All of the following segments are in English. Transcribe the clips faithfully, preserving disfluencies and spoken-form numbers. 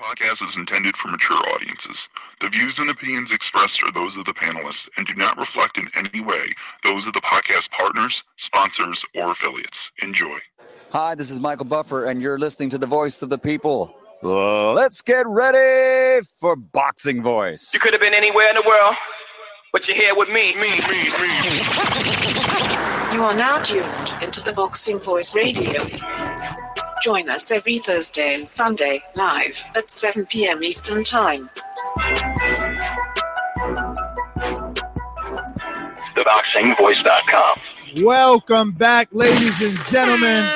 podcast is intended for mature audiences. The views and opinions expressed are those of the panelists and do not reflect in any way those of the podcast partners, sponsors, or affiliates. Enjoy. Hi, this is Michael Buffer, and you're listening to the Voice of the People. Uh, let's get ready for Boxing Voice. You could have been anywhere in the world, but you're here with me. Me, me, me. You are now tuned into the Boxing Voice Radio. Join us every Thursday and Sunday live at seven p.m. Eastern Time. the boxing voice dot com. Welcome back, ladies and gentlemen,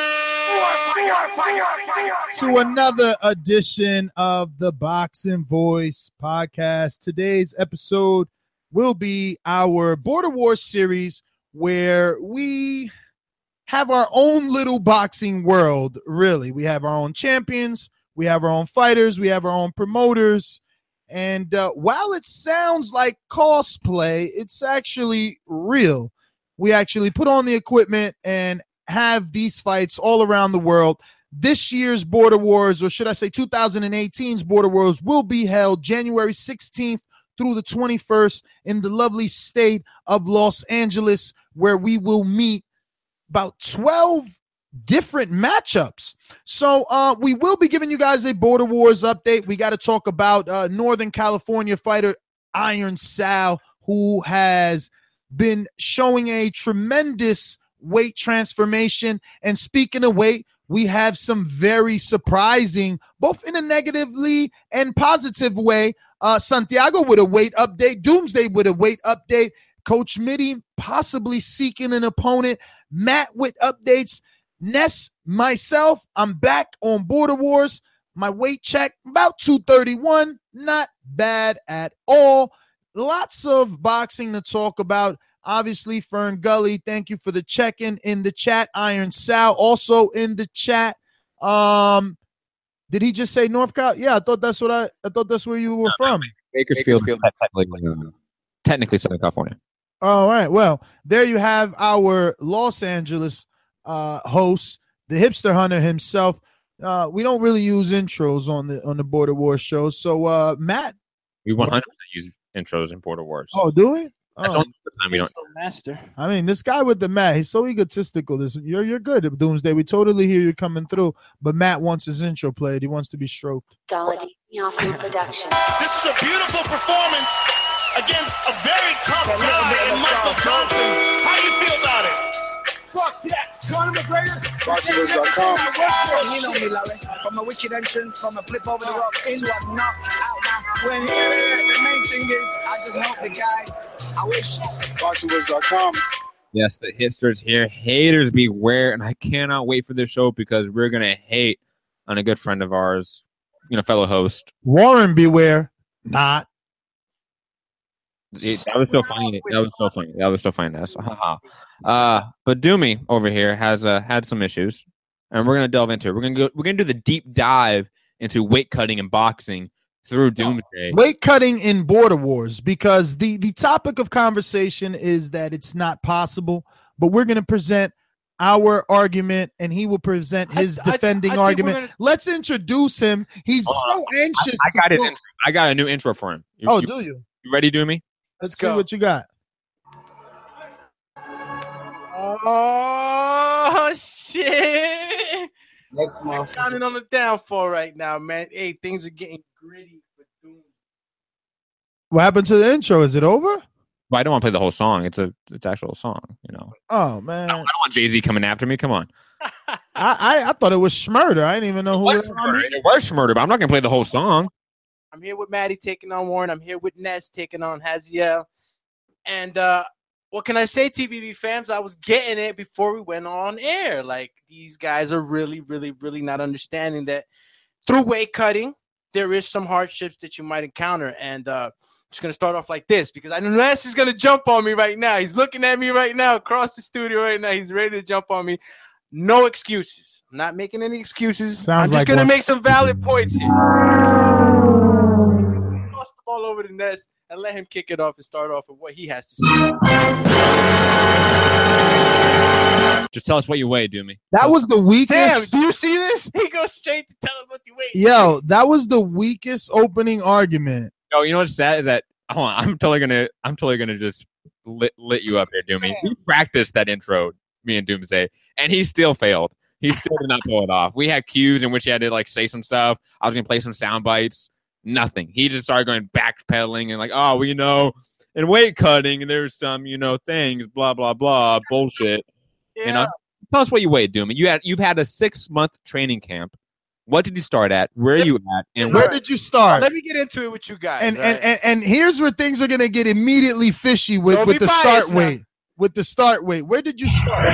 to another edition of the Boxing Voice podcast. Today's episode will be our Border Wars series, where we have our own little boxing world, really. We have our own champions, we have our own fighters, we have our own promoters, and uh, while it sounds like cosplay, it's actually real. We actually put on the equipment and have these fights all around the world. This year's Border Wars, or should I say twenty eighteen's Border Wars, will be held January sixteenth through the twenty-first in the lovely state of Los Angeles, where we will meet about twelve different matchups. So uh, we will be giving you guys a Border Wars update. We got to talk about uh, Northern California fighter Iron Sal, who has been showing a tremendous weight transformation. And speaking of weight, we have some very surprising, both in a negatively and positive way. Uh, Santiago with a weight update, Doomsday with a weight update, Coach Mitty possibly seeking an opponent, Matt with updates, Ness, myself, I'm back on Border Wars. My weight check, about two thirty-one, not bad at all. Lots of boxing to talk about. Obviously, Fern Gully, thank you for the check-in in the chat. Iron Sal also in the chat. Um, did he just say North Cal? Yeah, I thought that's what I. I thought that's where you were no, from. Bakersfield, Bakersfield is technically, uh, technically Southern California. All right. Well, there you have our Los Angeles uh, host, the hipster hunter himself. Uh, we don't really use intros on the on the Border Wars show. So, uh, Matt, we one hundred percent use intros in Border Wars. Oh, do we? That's oh. only the time we don't. Master. I mean, this guy with the Matt, he's so egotistical. This you're you're good at Doomsday. We totally hear you coming through, but Matt wants his intro played. He wants to be stroked. Dollar Awesome production. This is a beautiful performance against a very tough guy in Michael Johnson. How do you feel about it? Fuck that. Conor McGregor. boxing voice dot com. You know me, Larry. From a wicked entrance, from a flip over the rock into a knock out now. When the main thing is, I just hope the guy. I wish. boxing voice dot com. Yes, the hipsters here. Haters beware. And I cannot wait for this show because we're going to hate on a good friend of ours, you know, fellow host. Warren beware. Not. It, that was so funny. That was so funny. That was so funny. That's uh, but Doomy over here has uh, had some issues, and we're gonna delve into it. We're gonna go. We're gonna do the deep dive into weight cutting and boxing through Doomsday. Weight cutting in Border Wars, because the the topic of conversation is that it's not possible, but we're gonna present our argument, and he will present his I, defending I, I argument. Gonna... Let's introduce him. He's uh, so anxious. I, I got his. Intro. I got a new intro for him. You, oh, you, do you? You ready, Doomy? Let's go. See what you got. Oh, shit. Next month. Counting on the downfall right now, man. Hey, things are getting gritty for Doom. What happened to the intro? Is it over? Well, I don't want to play the whole song. It's a it's actual song, you know. Oh, man. I don't, I don't want Jay-Z coming after me. Come on. I, I I thought it was Schmurder. I didn't even know who it was. It, it was Schmurder, but I'm not going to play the whole song. I'm here with Maddie taking on Warren. I'm here with Ness taking on Haziel. And uh, what can I say, T B V fans? I was getting it before we went on air. Like, these guys are really, really, really not understanding that through weight cutting, there is some hardships that you might encounter. And uh, I'm just going to start off like this, because I know Ness is going to jump on me right now. He's looking at me right now across the studio right now. He's ready to jump on me. No excuses. I'm not making any excuses. Sounds I'm just like going to one. make some valid points here. Toss the ball over to Ness and let him kick it off and start off with what he has to say. Just tell us what you weigh, Doomy. That was the Damn, weakest. do you see this? He goes straight to tell us what you weigh. Yo, that was the weakest opening argument. Oh, you know what's sad is that hold on, I'm totally gonna I'm totally gonna just lit, lit you up here, Doomy. We practiced that intro, me and Doomsday, and he still failed. He still did not pull it off. We had cues in which he had to like say some stuff. I was gonna play some sound bites. Nothing. He just started going backpedaling and like, oh, well, you know, in weight cutting, there's some, you know, things, blah blah blah, bullshit. Yeah. You know, tell us what you weighed, Doomy. You had you've had a six month training camp. What did you start at? Where are you at? And Where where did you start? Let me get into it with you guys. And right? and, and and here's where things are gonna get immediately fishy with, Don't with be the biased start now. weight. With the start weight. Where did you start?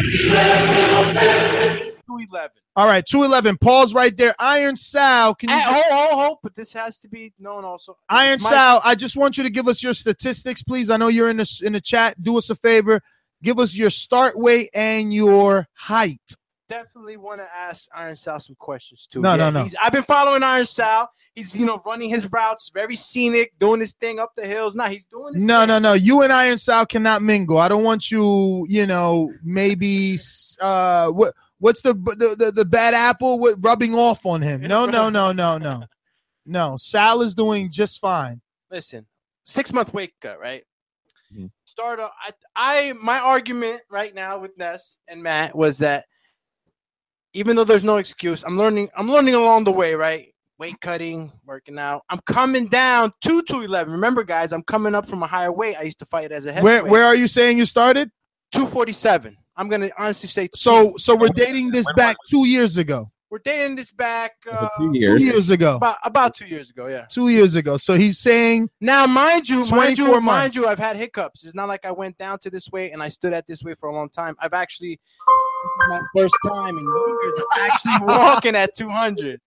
two eleven. All right, two eleven. Pause right there. Iron Sal, can you Hey, just- hold, hold, hold. But this has to be known also. Iron My- Sal, I just want you to give us your statistics, please. I know you're in the in the chat. Do us a favor. Give us your start weight and your height. Definitely want to ask Iron Sal some questions too. No, no, no. He's, I've been following Iron Sal. He's, you know, running his routes, very scenic, doing his thing up the hills. Now he's doing his No, thing. no, no. You and Iron Sal cannot mingle. I don't want you, you know, maybe uh what what's the the the, the bad apple with rubbing off on him. No, no, no, no, no. No, Sal is doing just fine. Listen, six month weight cut, right? Mhm. Start off. I, I, my argument right now with Ness and Matt was that even though there's no excuse, I'm learning. I'm learning along the way, right? Weight cutting, working out. I'm coming down to two eleven. Remember, guys, I'm coming up from a higher weight. I used to fight as a heavyweight. Where where are you saying you started? two forty-seven. I'm gonna honestly say So so we're dating this back two years ago. we're dating this back uh, two Two years. years ago. about about two years ago. Yeah. Two years ago. So he's saying Now, mind you, mind twenty-four you, mind months. you, I've had hiccups. It's not like I went down to this weight and I stood at this weight for a long time. I've actually, this is my first time in years of actually walking at two hundred.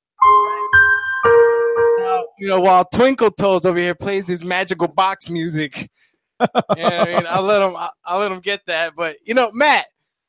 Now, you know, while Twinkle Toes over here plays his magical box music, yeah, I mean, I'll let him, I'll, I'll let him get that. But you know, Matt,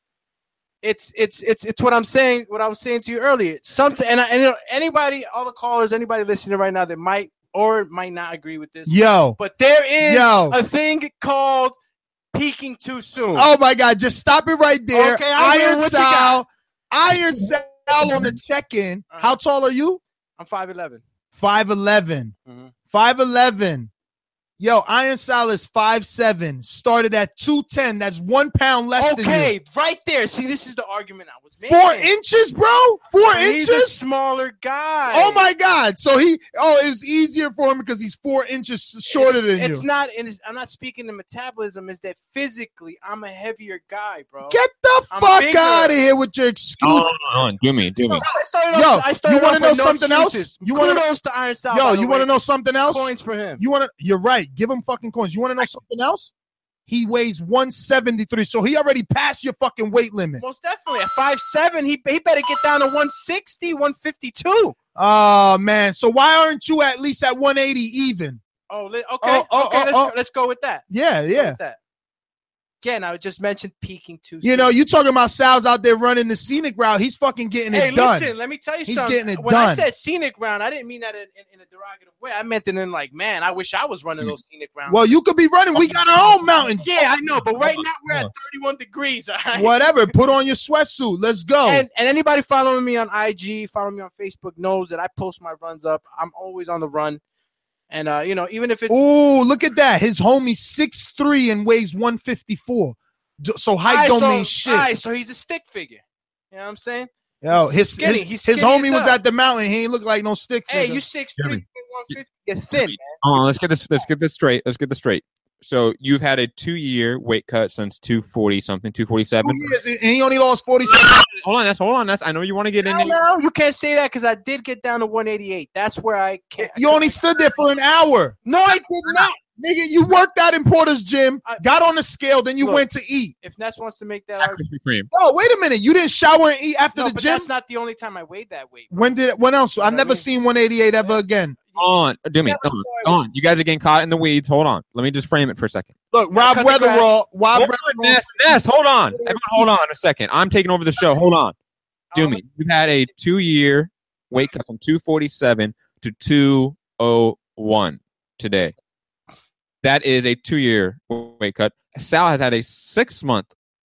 it's it's it's it's what I'm saying. What I was saying to you earlier. Some and, I, and you know, anybody, all the callers, anybody listening right now that might or might not agree with this. yo. But there is Yo. a thing called peaking too soon. Oh my God! Just stop it right there. Okay, I will. Iron What you Sal, Iron Sal on the check-in. Uh-huh. How tall are you? I'm five eleven. Five eleven. Mhm. Five eleven. Yo, Iron Sal is five seven. Started at two ten. That's one pound less than you. Okay, right there. See, this is the argument I was making. Four inches, bro. Four He's a inches. smaller guy. Oh my God! So he, oh, it was easier for him because he's four inches shorter it's, than it's you. not, and it's, I'm not speaking to metabolism. Is that physically, I'm a heavier guy, bro. Get the I'm fuck bigger. out of here with your excuse. Hold on, hold on, do me, do me. I started Yo, off, I started you wanna off know with no something else? excuses. You wanna- Kudos to Iron Sal. Yo, by the you want to way. know something else? Points for him. You want to? You're right. Give him fucking coins. You want to know something else? He weighs one seventy-three, so he already passed your fucking weight limit. Most definitely. At five seven, he, he better get down to one sixty, one fifty-two. Oh man, so why aren't you at least at one eighty even? Oh, li- okay. Oh, oh, okay, oh, let's, oh. Go, let's go with that. Yeah, Let's go yeah. with that. Again, I just mentioned peaking too You soon. know, you talking about Sal's out there running the scenic route. He's fucking getting Hey, it done. listen, let me tell you He's something. getting it when I done. said scenic round, I didn't mean that in, in, in a derogative way. I meant it in like, man, I wish I was running those scenic rounds. Well, you could be running. We got our own mountain. yeah, I know, but right now we're at thirty-one degrees. All right? Whatever. Put on your sweatsuit. Let's go. And, and anybody following me on I G, following me on Facebook knows that I post my runs up. I'm always on the run. And, uh, you know, even if it's Ooh, look at that. His homie six three and weighs one fifty-four. D- So height Alright, don't so, mean shit. alright, so he's a stick figure. You know what I'm saying? Yo, he's his skinny. his, He's his skinny homie as was hell. at the mountain. He ain't look like no stick Hey, figure. you six Jeremy. three, one fifty. You're thin, man. Hold on, let's get this. Let's get this straight. Let's get this straight. So you've had a two-year weight cut since two forty something, two forty-seven. Two years, and he only lost forty-seven. Hold on, that's hold on. That's I know you want to get in. No, there. no, you can't say that because I did get down to one eighty-eight. That's where I can't. You only stood there for an hour. No, I did not. Nigga, you worked out in Porter's gym, I- got on the scale, then you Look, went to eat. If Ness wants to make that Not argument, Krispy Kreme. Oh, wait a minute. You didn't shower and eat after no, the but gym? that's not the only time I weighed that weight. When did it? When else? You know I what I never mean? seen one eighty-eight ever again. Hold on, do me. Never Hold on. saw it. Hold on. You guys are getting caught in the weeds. Hold on. Let me just frame it for a second. Look, Rob cut the grass. Weatherall. Rob Hold on, Weatherall. Ness, Ness, hold on. Everyone, hold on a second. I'm taking over the show. Hold on. Do me. You've had a two-year weight cut from two forty-seven to two oh one today. That is a two-year weight cut. Sal has had a six-month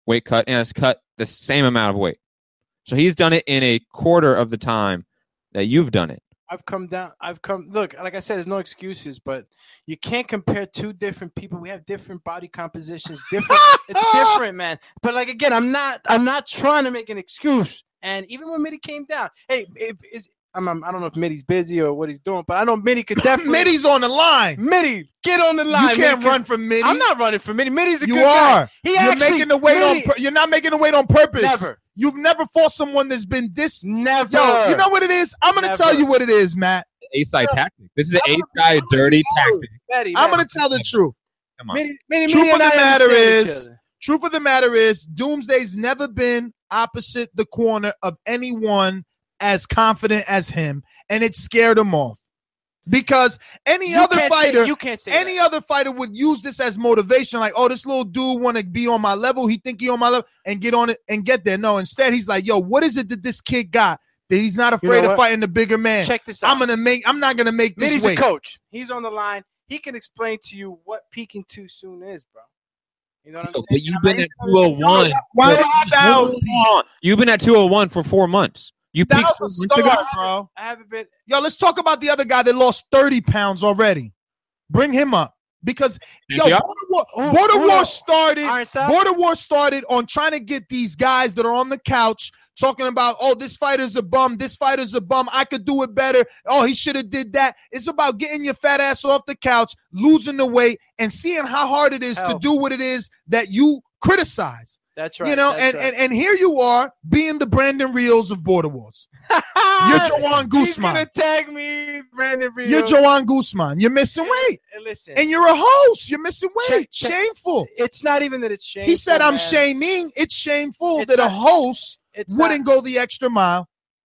weight cut and has cut the same amount of weight. So he's done it in a quarter of the time that you've done it. I've come down. I've come. Look, like I said, there's no excuses, but you can't compare two different people. We have different body compositions. Different. It's different, man. But like again, I'm not. I'm not trying to make an excuse. And even when Mitty came down, hey, it, it's, I'm, I'm, I don't know if Mitty's busy or what he's doing, but I know Mitty could definitely. Mitty's on the line. Mitty, get on the line. You can't Mitty, run from Mitty. I'm not running from Mitty. Mitty's a you good are. guy. He You're actually, making the weight Mitty, on. You're not making the weight on purpose. Never. You've never fought someone that's been this. Never. Yo, you know what it is? I'm gonna Never. tell you what it is, Matt. A-side tactic. This is an A-side dirty tactic. Mitty, I'm Mitty. gonna tell the truth. Come on. Mitty, Mitty, Truth Mitty of the and I matter understand each is, other. truth of the matter is, Doomsday's never been opposite the corner of anyone as confident as him, and it scared him off. Because any You other can't say- fighter, you can't say any that. other fighter would use this as motivation. Like, oh, this little dude want to be on my level. He think he on my level and get on it and get there. No, instead he's like, yo, what is it that this kid got that he's not You know afraid of what? fighting the bigger man? Check this out. I'm gonna make. I'm not gonna make this Mitty's weight. a coach. He's on the line. He can explain to you what peaking too soon is, bro. You know what I'm saying? But you've I'm been not at even two oh one. Why did it sound? You've been at two oh one for four months. You That peaked was a four months start, ago. bro. I haven't been. Yo, let's talk about the other guy that lost thirty pounds already. Bring him up because yo, Yeah. Border War, Who- Border who War the- started. Iron Sal? Border War started on trying to get these guys that are on the couch talking about, oh, this fighter's a bum, this fighter's a bum. I could do it better. Oh, he should have did that. It's about getting your fat ass off the couch, losing the weight, and seeing how hard it is Hell. to do what it is that you criticize. That's right. You know, that's and, right. and and here you are being the Brandon Reels of Border Wars. You're Joanne He's Guzman. gonna tag me, Brandon Real. You're Joanne Guzman. You're missing weight. And listen, And you're a host. You're missing weight. Check- check- Shameful. it's not even that it's shameful. He said, I'm man. shaming. It's shameful It's that a not- host It's wouldn't not, go the extra mile.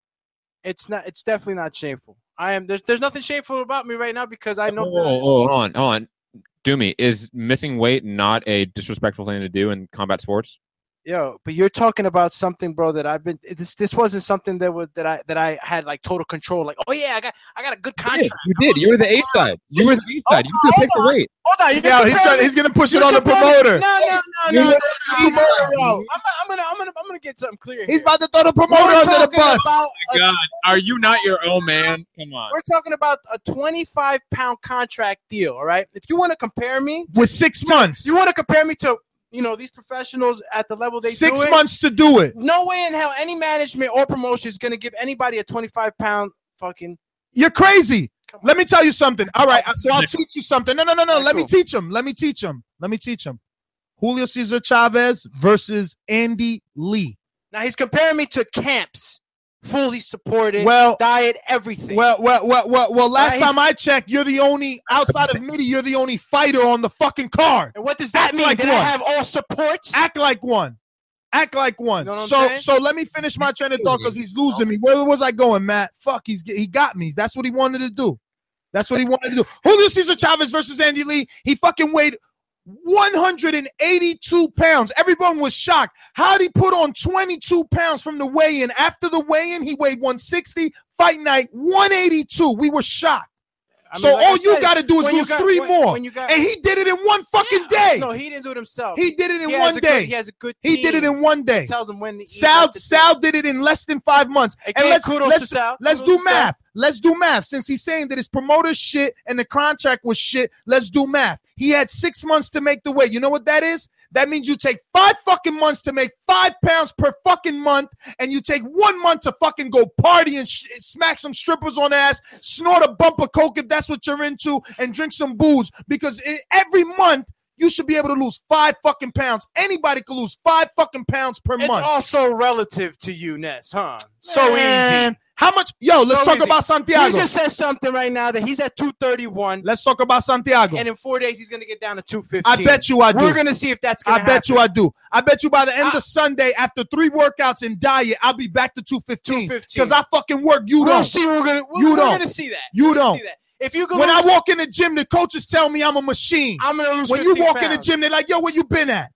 It's not. It's definitely not shameful. I am. There's. There's nothing shameful about me right now because I know. Oh, oh, oh, hold on, hold on. Doomy, is missing weight not a disrespectful thing to do in combat sports? Yo, but you're talking about something, bro, that I've been. This this wasn't something that was that I that I had like total control. Like, oh yeah, I got I got a good You contract. did. You did. You were the A side. You were the A side. You could pick the weight. Hold on, you Yeah, he's trying, he's gonna push it on the promoter. No, no, no, You're no. the no, no, no, A-side. no. I'm, I'm gonna, I'm gonna, I'm gonna get something clear. He's here. about to throw the We're promoter under the talking bus. about a- God, are you not your own man? Come on. We're talking about a twenty-five pound contract deal. All right. If you want to compare me, With six months. you want to compare me to, you know, these professionals at the level they Six do it, months to do it. no way in hell any management or promotion is gonna give anybody a twenty-five pound fucking. You're crazy. Come on. Let me tell you something. All right, so I'll teach you something. No, no, no, no. Alright, Let me cool. teach him. Let me teach him. Let me teach him. Julio Cesar Chavez versus Andy Lee. Now he's comparing me to camps, fully supported, Well, diet, everything. well, well, well, well, well. Last Right. time I checked, you're the only outside of Mitty. You're the only fighter on the fucking card. and what does that act mean? like Did one. I have all supports? Act like one. Act like one. You know what I'm so, saying? so let me finish my train of thought because he's losing me. Where was I going, Matt? Fuck, he's he got me. That's what he wanted to do. That's what he wanted to do. Julio Cesar Chavez versus Andy Lee. He fucking weighed one hundred eighty-two pounds. Everyone was shocked. How'd he put on twenty-two pounds from the weigh-in? After the weigh-in, he weighed one sixty. Fight night, one eighty-two. We were shocked. I mean, so like I all you said, got to do is when you lose got- three when- more. when you got- and he did it in one fucking Yeah. day. No, he didn't do it himself. He did it in He has one a day. Good, he has a good. He did it team. in one day. He tells him when. to- Sal what to say. Sal did it in less than five months. Again, and let's kudos let's to Sal. let's Kudos do to Sal. math. Let's do math. Since he's saying that his promoter's shit and the contract was shit, let's do math. He had six months to make the weight. You know what that is? That means you take five fucking months to make five pounds per fucking month, and you take one month to fucking go party and sh- smack some strippers on the ass, snort a bump of coke if that's what you're into, and drink some booze. Because in, every month you should be able to lose five fucking pounds. Anybody can lose five fucking pounds per It's month. also relative to you, Ness, huh? So Man, easy. How much? Yo, let's So talk easy. about You Santiago. just said something right now that he's at two thirty-one, Let's talk about Santiago. and in four days he's gonna get down to two fifteen. I bet you I do. We're gonna see if that's gonna I bet you I do. I bet you by the end I- of Sunday, after three workouts and diet, I'll be back to two fifteen. two fifteen. Because I fucking work. You We'll don't. see. We're gonna. We're, You we're don't. gonna see that. You We're gonna don't. see that. If you go, When I walk in the gym, the coaches tell me I'm a machine. I'm gonna lose. When you fifteen walk in the pounds. gym, they're like, yo, where you been at?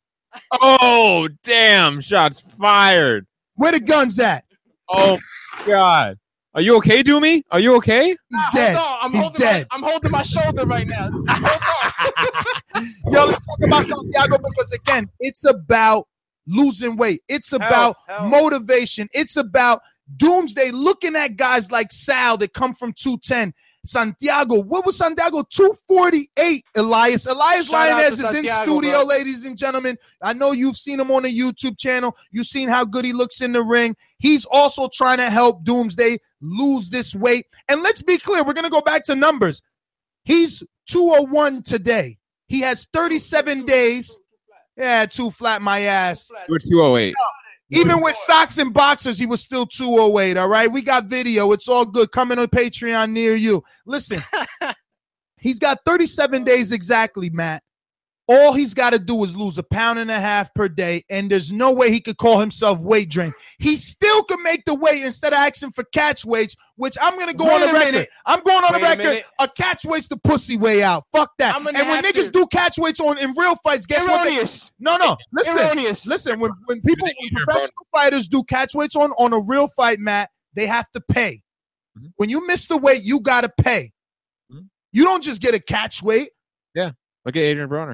Oh, damn. Shots fired. Where the guns at? Oh, God. Are you okay, Doomy? Are you okay? He's Nah, dead. hold on. I'm He's holding dead. My, I'm holding my shoulder right now. Hold on. Yo, let's talk about Santiago because, again, it's about losing weight. It's about Health, health. motivation. It's about doomsday, looking at guys like Sal that come from two ten. Santiago, what was Santiago? two forty-eight, Elias. Elias Shout out Lioness to is in Santiago, studio, bro. ladies and gentlemen. I know you've seen him on the YouTube channel. You've seen how good he looks in the ring. He's also trying to help Doomsday lose this weight. And let's be clear, we're going to go back to numbers. He's two oh one today. He has thirty-seven days. Yeah, too flat my ass. You were two oh eight. Even with socks and boxers, he was still two oh eight, all right? We got video. It's all good. Coming on Patreon near you. Listen, he's got thirty-seven days exactly, Matt. All he's got to do is lose a pound and a half per day, and there's no way he could call himself weight drain. He still could make the weight instead of asking for catch weights, which I'm going to go Wait on the a record. minute. I'm going on Wait the a record. minute. A catch weight's the pussy way out. Fuck that. I'm And gonna when have niggas to- do catch weights on in real fights, guess what? They, Erroneous. no, no. Listen. Erroneous. Listen, when, when people, when Adrian professional fighters do catch weights on, on a real fight, Matt, they have to pay. Mhm. When you miss the weight, you got to pay. Mhm. You don't just get a catch weight. Look at Adrian Broner.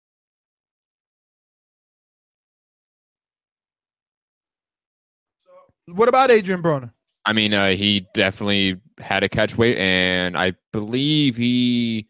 What about Adrian Broner? I mean, uh, he definitely had a catch weight, and I believe he.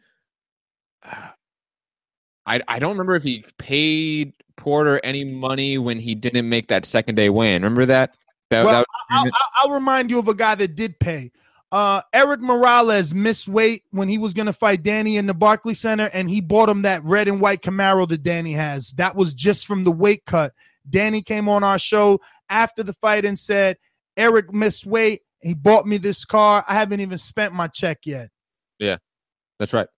I I don't remember if he paid Porter any money when he didn't make that second day win. Remember that? That, Well, that I'll, I'll, I'll remind you of a guy that did pay. Uh, Eric Morales missed weight when he was going to fight Danny in the Barclays Center, and he bought him that red and white Camaro that Danny has. That was just from the weight cut. Danny came on our show after the fight and said, Eric missed weight. He bought me this car. I haven't even spent my check yet. that's right.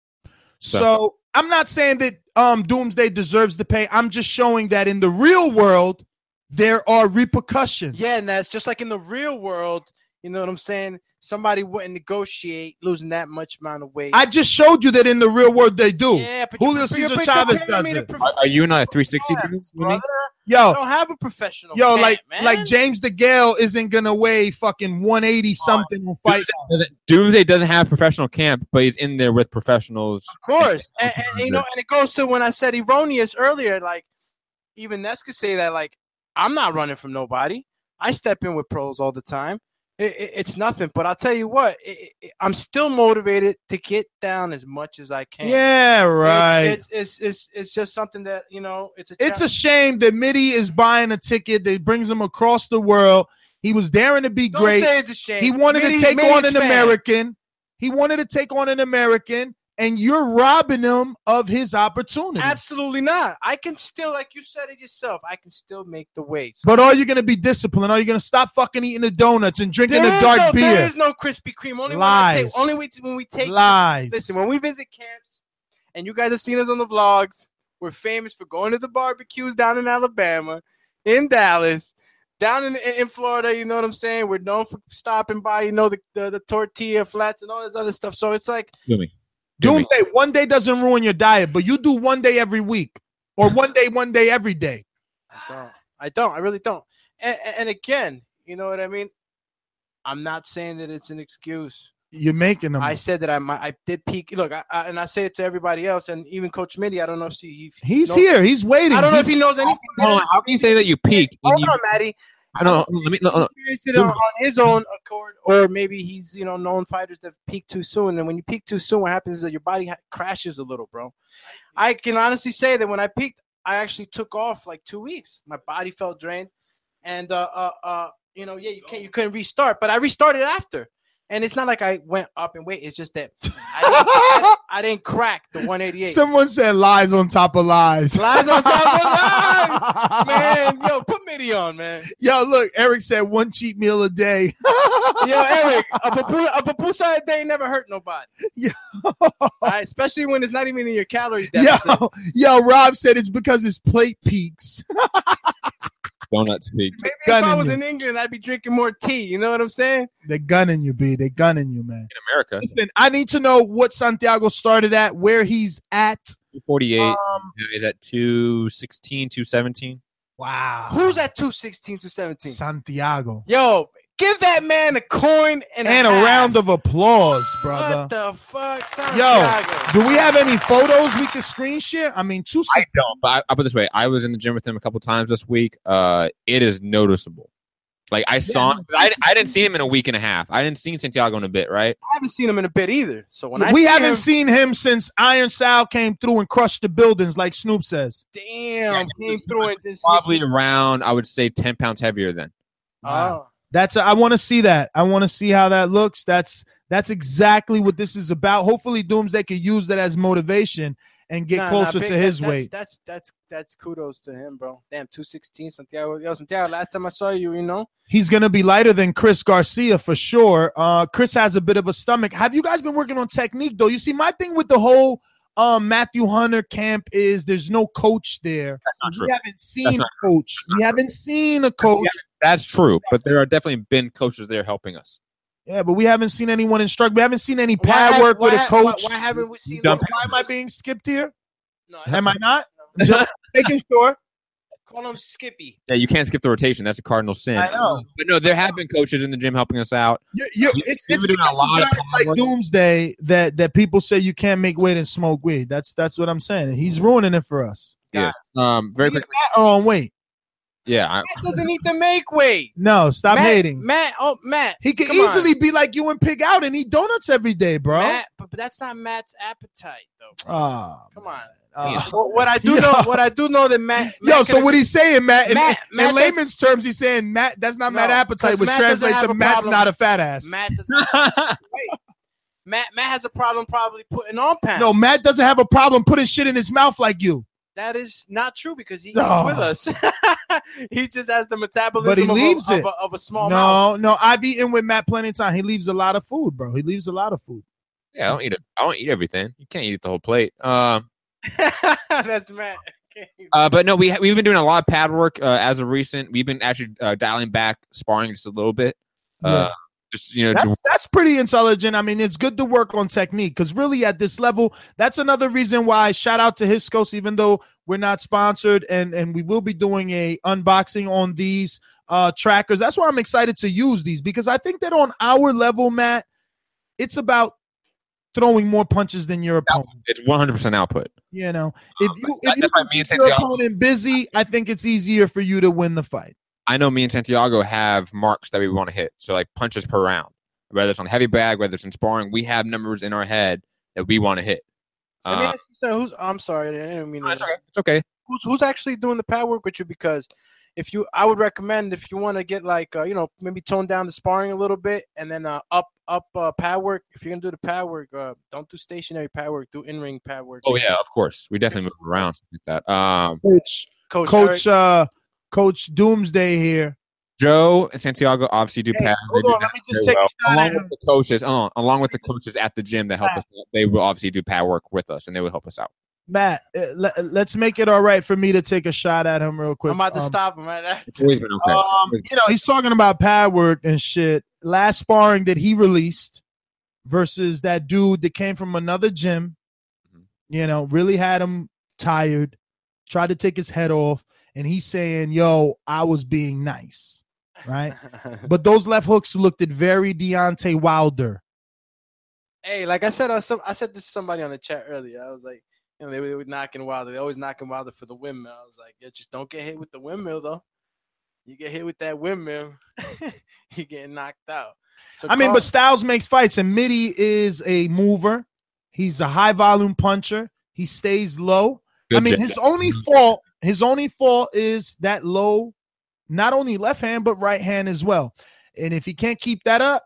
So, So- I'm not saying that um, Doomsday deserves to pay. I'm just showing that in the real world, there are repercussions. Yeah, and that's just like in the real world. You know what I'm saying? Somebody wouldn't negotiate losing that much amount of weight. I just showed you that in the real world they do. yeah, but Julio you're- Cesar you're Chavez comparing does me to it. prof- Are, are you in a three sixty? Yes, Jimmy? brother. I Yo, don't have a professional. yo, camp, like man. like James DeGale isn't gonna weigh fucking one eighty something on fight. Doesn't- Doomsday doesn't have professional camp, but he's in there with professionals. Of course, and, and, you know, and it goes to when I said erroneous earlier. Like, even Ness could say that. Like, I'm not running from nobody. I step in with pros all the time. It, it, it's nothing. But I'll tell you what, it, it, I'm still motivated to get down as much as I can. Yeah, right. It's it's, it's it's it's just something that, you know. It's a It's a challenge. shame that Mitty is buying a ticket that brings him across the world. He was daring to be Don't great. say it's a shame. He wanted Mitty- to take Mitty's on an fan. American. He wanted to take on an American, and you're robbing him of his opportunity. Absolutely not. I can still, like you said it yourself, I can still make the weights. But are you going to be disciplined? Are you going to stop fucking eating the donuts and drinking There the is dark no, beer? There is no Krispy Kreme. Only when I Lies. take, only we, when we take Lies. Listen, when we visit camps, and you guys have seen us on the vlogs, we're famous for going to the barbecues down in Alabama, in Dallas, down in in Florida. You know what I'm saying? We're known for stopping by, you know, the the, the tortilla flats and all this other stuff. So it's like, Jimmy. Doomsday, one day doesn't ruin your diet, but you do one day every week or one day, one day every day. I don't. I don't. I really don't. And, and again, you know what I mean? I'm not saying that it's an excuse. You're making them. I said that I might, I did peak. Look, I, I, and I say it to everybody else, and even Coach Mitty. I don't know if he, he He's knows- here. He's waiting. I don't know if He's- he knows anything. Hold on, how can you say that you peaked? Hold You- on, Maddie. I don't know. Let me. No, no. Experienced it on, on his own accord, or maybe he's, you know, known fighters that peak too soon. And when you peak too soon, what happens is that your body ha- crashes a little, bro. I can honestly say that when I peaked, I actually took off like two weeks. My body felt drained, and uh, uh, uh, you know, yeah, you can't, you couldn't restart, but I restarted after. And it's not like I went up in weight. It's just that I didn't, I, I didn't crack the one eighty-eight. Someone said lies on top of lies. Lies on top of lies, man. Yo, put Mitty on, man. Yo, look, Eric said one cheat meal a day. Yo, Eric, a pupu- a pupusa a day never hurt nobody. Yo. All right, especially when it's not even in your calorie deficit. Yo, yo, Rob said it's because his plate peaks. Donuts peaked. Maybe if Gunning I was you. in England, I'd be drinking more tea. You know what I'm saying? They're gunning you, B. They're gunning you, man. In America, Listen, I need to know what Santiago started at, where he's at. two forty-eight Um, is at two sixteen, two seventeen. wow. Who's at two sixteen, two seventeen? Santiago? Yo, Give that man a coin and, And a half. round of applause, brother. What the fuck, Yo, Santiago? do we have any photos we can screen share? I mean, two. I don't, but I, I'll put it this way. I was in the gym with him a couple times this week. Uh, it is noticeable. Like, I saw him. I, I didn't see him in a week and a half. I didn't see Santiago in a bit, right? I haven't seen him in a bit either. So when I we see haven't him, seen him since Iron Sal came through and crushed the buildings, like Snoop says. damn, came through and just Probably around, I would say, ten pounds heavier then. Oh. That's I want to see that. I want to see how that looks. That's that's exactly what this is about. Hopefully, Doomsday can use that as motivation and get Nah, closer nah, big- to his that's, weight. That's, that's that's that's kudos to him, bro. Damn, two sixteen, Santiago. Yo, Santiago, last time I saw you, you know. He's gonna be lighter than Chris Garcia for sure. Uh, Chris has a bit of a stomach. Have you guys been working on technique though? You see, my thing with the whole um, Matthew Hunter camp is there's no coach there. That's not true. We haven't seen not a coach. We haven't seen a coach. That's true, but there are definitely been coaches there helping us. Yeah, but we haven't seen anyone instruct. We haven't seen any Why pad have- work with why- a coach. Why, why haven't we seen? Dump- those Why am I coaches? being skipped here? No, Am I not? I'm just making sure. Call him Skippy. Yeah, you can't skip the rotation. That's a cardinal sin. I know. But no, there have been coaches in the gym helping us out. You, you, You- it's you've it's been doing a because lot of of guys like work. Doomsday that that people say you can't make weight and smoke weed. That's that's what I'm saying. He's ruining it for us. Yeah. Um. Very He's quickly. not on weight. Yeah. I, Matt doesn't need to make weight. No, stop Matt, hating. Matt. Oh, Matt. He could come on. easily be like you and pig out and eat donuts every day, bro. Matt, but, but that's not Matt's appetite, though. Ah, Come on. ah. Well, what I do Yo. know, what I do know that Matt. Yo, Matt so can- what he's saying, Matt, in, Matt- in Matt layman's terms, he's saying Matt, that's not No, Matt appetite, 'cause which Matt doesn't translates have to a Matt's problem. not a fat ass. Matt does not. Wait. Matt Matt has a problem probably putting on pounds. No, Matt doesn't have a problem putting shit in his mouth like you. That is not true because he eats No. with us. He just has the metabolism But he of, a, leaves of, it. a, of a small mouse. No, no, I've eaten with Matt plenty of time. He leaves a lot of food, bro. He leaves a lot of food. yeah. I don't eat it. I don't eat everything. You can't eat the whole plate. Um. That's Matt. Uh, but no, we ha- we've been doing a lot of pad work uh, as of recent. We've been actually uh, dialing back sparring just a little bit. Uh, Just you know, That's that's pretty intelligent. I mean, it's good to work on technique because really at this level, that's another reason why shout out to Hiscos, even though we're not sponsored and, and we will be doing a unboxing on these uh, trackers. That's why I'm excited to use these because I think that on our level, Matt, it's about throwing more punches than your opponent. it's one hundred percent output. You know, if you if That's you why me and keep your Santiago- opponent busy, I think it's easier for you to win the fight. I know me and Santiago have marks that we want to hit. So like punches per round, whether it's on heavy bag, whether it's in sparring, we have numbers in our head that we want to hit. Let me Uh, ask you something. Who's? I'm sorry, I didn't mean. no, to- it's okay. It's okay. Who's who's actually doing the pad work with you? Because if you, I would recommend if you want to get like uh, you know maybe tone down the sparring a little bit and then uh, up up uh, pad work. If you're gonna do the pad work, uh, don't do stationary pad work. Do in ring pad work. Oh yeah, of course. We definitely move around like that. Um, Coach, Coach. Coach, Eric, uh, Coach Doomsday here. Joe and Santiago obviously do Hey, pad. hold They do on, let that me just very take a shot Along at with him. the coaches, hold on, along with the coaches at the gym that help us, they will obviously do pad work with us, and they will help us out. Matt, uh, let, let's make it all right for me to take a shot at him real quick. I'm about to Um, stop him right It's after. always been okay. Um, you know, he's talking about pad work and shit. Last sparring that he released versus that dude that came from another gym, Mhm. you know, really had him tired, tried to take his head off, and he's saying, yo, I was being nice, right? But those left hooks looked at very Deontay Wilder. Hey, like I said, I, some, I said this to somebody on the chat earlier. I was like, you know, they, were- they were knocking Wilder. They always knocking Wilder for the windmill. I was like, yeah, just don't get hit with the windmill though. You get hit with that windmill, you getting knocked out. So I mean, Carl- but Styles makes fights, and Mitty is a mover. He's a high volume puncher. He stays low. Good I mean, job. his only fault, his only fault is that low, not only left hand, but right hand as well. And if he can't keep that up,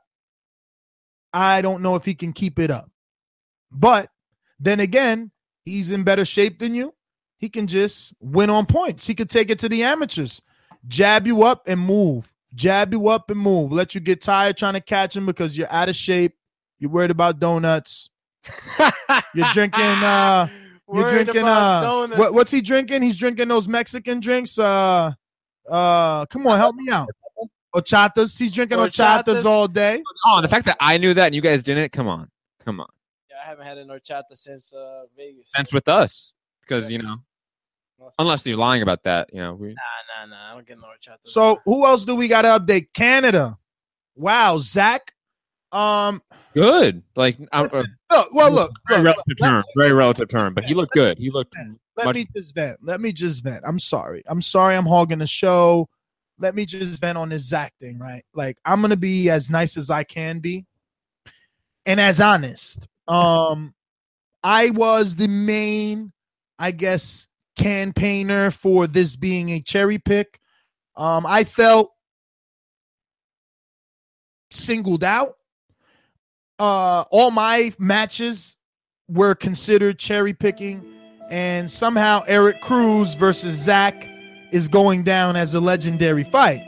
I don't know if he can keep it up. But then again, he's in better shape than you. He can just win on points. He could take it to the amateurs. Jab you up and move. Jab you up and move. Let you get tired trying to catch him because you're out of shape. You're worried about donuts. You're drinking uh You're Worried drinking about uh donuts. what, what's he drinking? He's drinking those Mexican drinks. Uh uh come on, help me out. Horchatas. He's drinking horchatas, Horchatas. all day. Oh, the fact that I knew that and you guys didn't, come on. Come on. Yeah, I haven't had a horchata since uh, Vegas. Sense with us. Because, you know, No, unless you're lying about that, you know. We, Nah, nah, nah. I don't get no horchata. So who else do we got to update? Canada. Wow, Zach. Um, good. Like, I'm, listen, uh, look, well, look, very look, relative let- term, very relative term, but he looked good. He looked. Let much- me just vent. Let me just vent. I'm sorry. I'm sorry. I'm hogging the show. Let me just vent on this Zach thing, right? Like, I'm gonna be as nice as I can be, and as honest. Um, I was the main, I guess, campaigner for this being a cherry pick. Um, I felt singled out. Uh, all my matches were considered cherry picking, and somehow Eric Cruz versus Zach is going down as a legendary fight.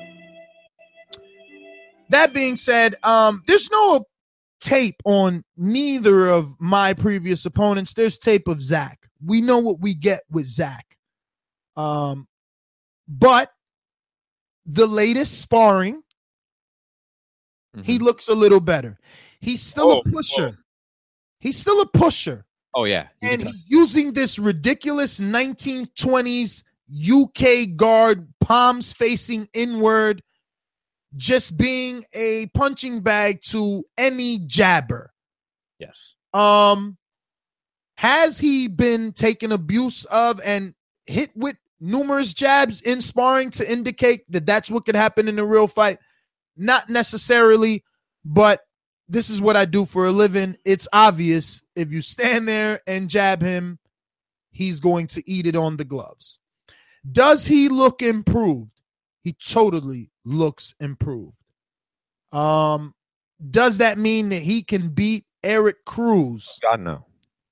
That being said, um, there's no tape on neither of my previous opponents. There's tape of Zach. We know what we get with Zach. Um, but the latest sparring, Mhm. he looks a little better. He's still Oh, a pusher. He's still a pusher. Oh yeah, you And can tell. he's using this ridiculous nineteen twenties U K guard, palms facing inward, just being a punching bag to any jabber. Yes. Um, has he been taken abuse of and hit with numerous jabs in sparring to indicate that that's what could happen in a real fight? Not necessarily, but this is what I do for a living. It's obvious if you stand there and jab him, he's going to eat it on the gloves. Does he look improved? He totally looks improved. Um, does that mean that he can beat Eric Cruz? God no.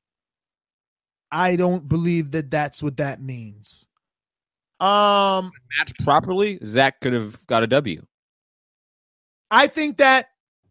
I don't believe that that's what that means. Um, Matched properly, Zach could have got a W. I think that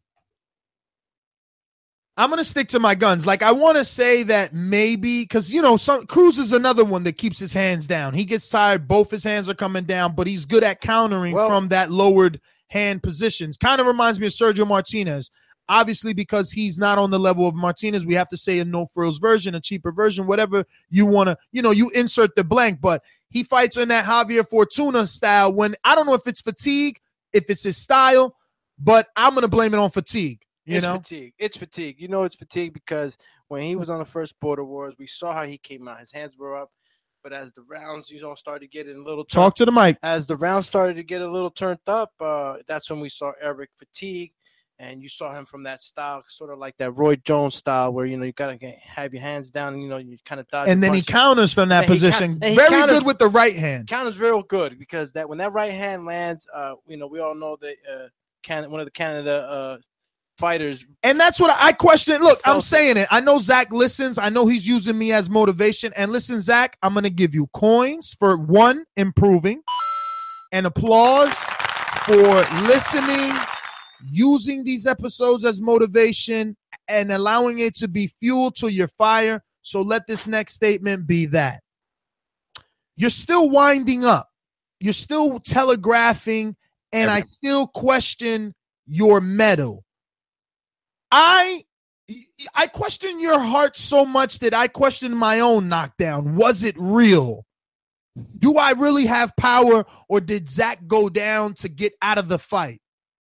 I'm going to stick to my guns. Like, I want to say that maybe, because, you know, some, Cruz is another one that keeps his hands down. He gets tired. Both his hands are coming down, but he's good at countering Well- from that lowered hand positions. Kind of reminds me of Sergio Martinez. Obviously, because he's not on the level of Martinez, we have to say a no frills version, a cheaper version, whatever you want to, you know, you insert the blank, but he fights in that Javier Fortuna style when I don't know if it's fatigue, if it's his style, but I'm going to blame it on fatigue. You it's know, fatigue. It's fatigue. You know, it's fatigue because when he was on the first Border Wars, we saw how he came out. His hands were up, but as the rounds, you know, started getting a little turn- talk to the mic. as the rounds started to get a little turned up, uh, that's when we saw Eric fatigue, and you saw him from that style, sort of like that Roy Jones style, where you know you gotta get, have your hands down, and you know you kind of dodge. And then he punches. counters from that And he position. count- and he Very counters- good with the right hand. Counters real good because that when that right hand lands, uh, you know we all know that uh, Can- one of the Canada uh, fighters. And that's what I question. Look, I'm Felt it. saying it. I know Zach listens. I know he's using me as motivation. And listen, Zach, I'm going to give you coins for one, improving, and applause for listening, using these episodes as motivation, and allowing it to be fuel to your fire. So let this next statement be that. You're still winding up. You're still telegraphing, and I still question your mettle. I I question your heart so much that I question my own knockdown. Was it real? Do I really have power, or did Zach go down to get out of the fight?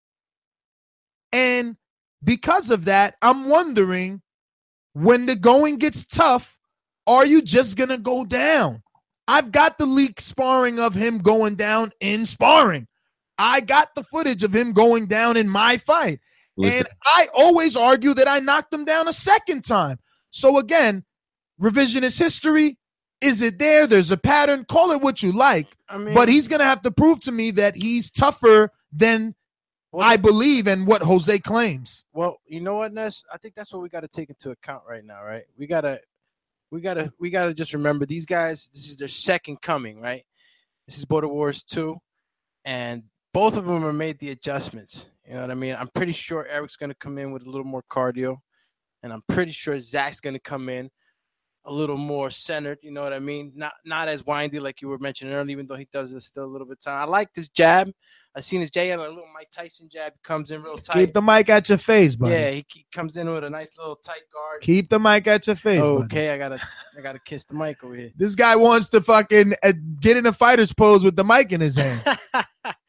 And because of that, I'm wondering, when the going gets tough, are you just going to go down? I've got the leak sparring of him going down in sparring. I got the footage of him going down in my fight. And I always argue that I knocked him down a second time. So again, revisionist history, is it there? There's a pattern. Call it what you like. I mean, But he's going to have to prove to me that he's tougher than well, I believe and what Jose claims. Well, you know what, Ness? I think that's what we got to take into account right now, right? We gotta, we gotta, we gotta just remember these guys. This is their second coming, right? This is Border Wars two, and both of them are made the adjustments. You know what I mean? I'm pretty sure Eric's gonna come in with a little more cardio, and I'm pretty sure Zach's gonna come in a little more centered. You know what I mean? Not not as windy like you were mentioning earlier, even though he does this still a little bit of time. I like this jab. I seen his jab, a little Mike Tyson jab, comes in real tight. Keep the mic at your face, buddy. Yeah, he ke- comes in with a nice little tight guard. Keep the mic at your face, buddy. Okay, I gotta, I gotta kiss the mic over here. This guy wants to fucking uh, get in a fighter's pose with the mic in his hand.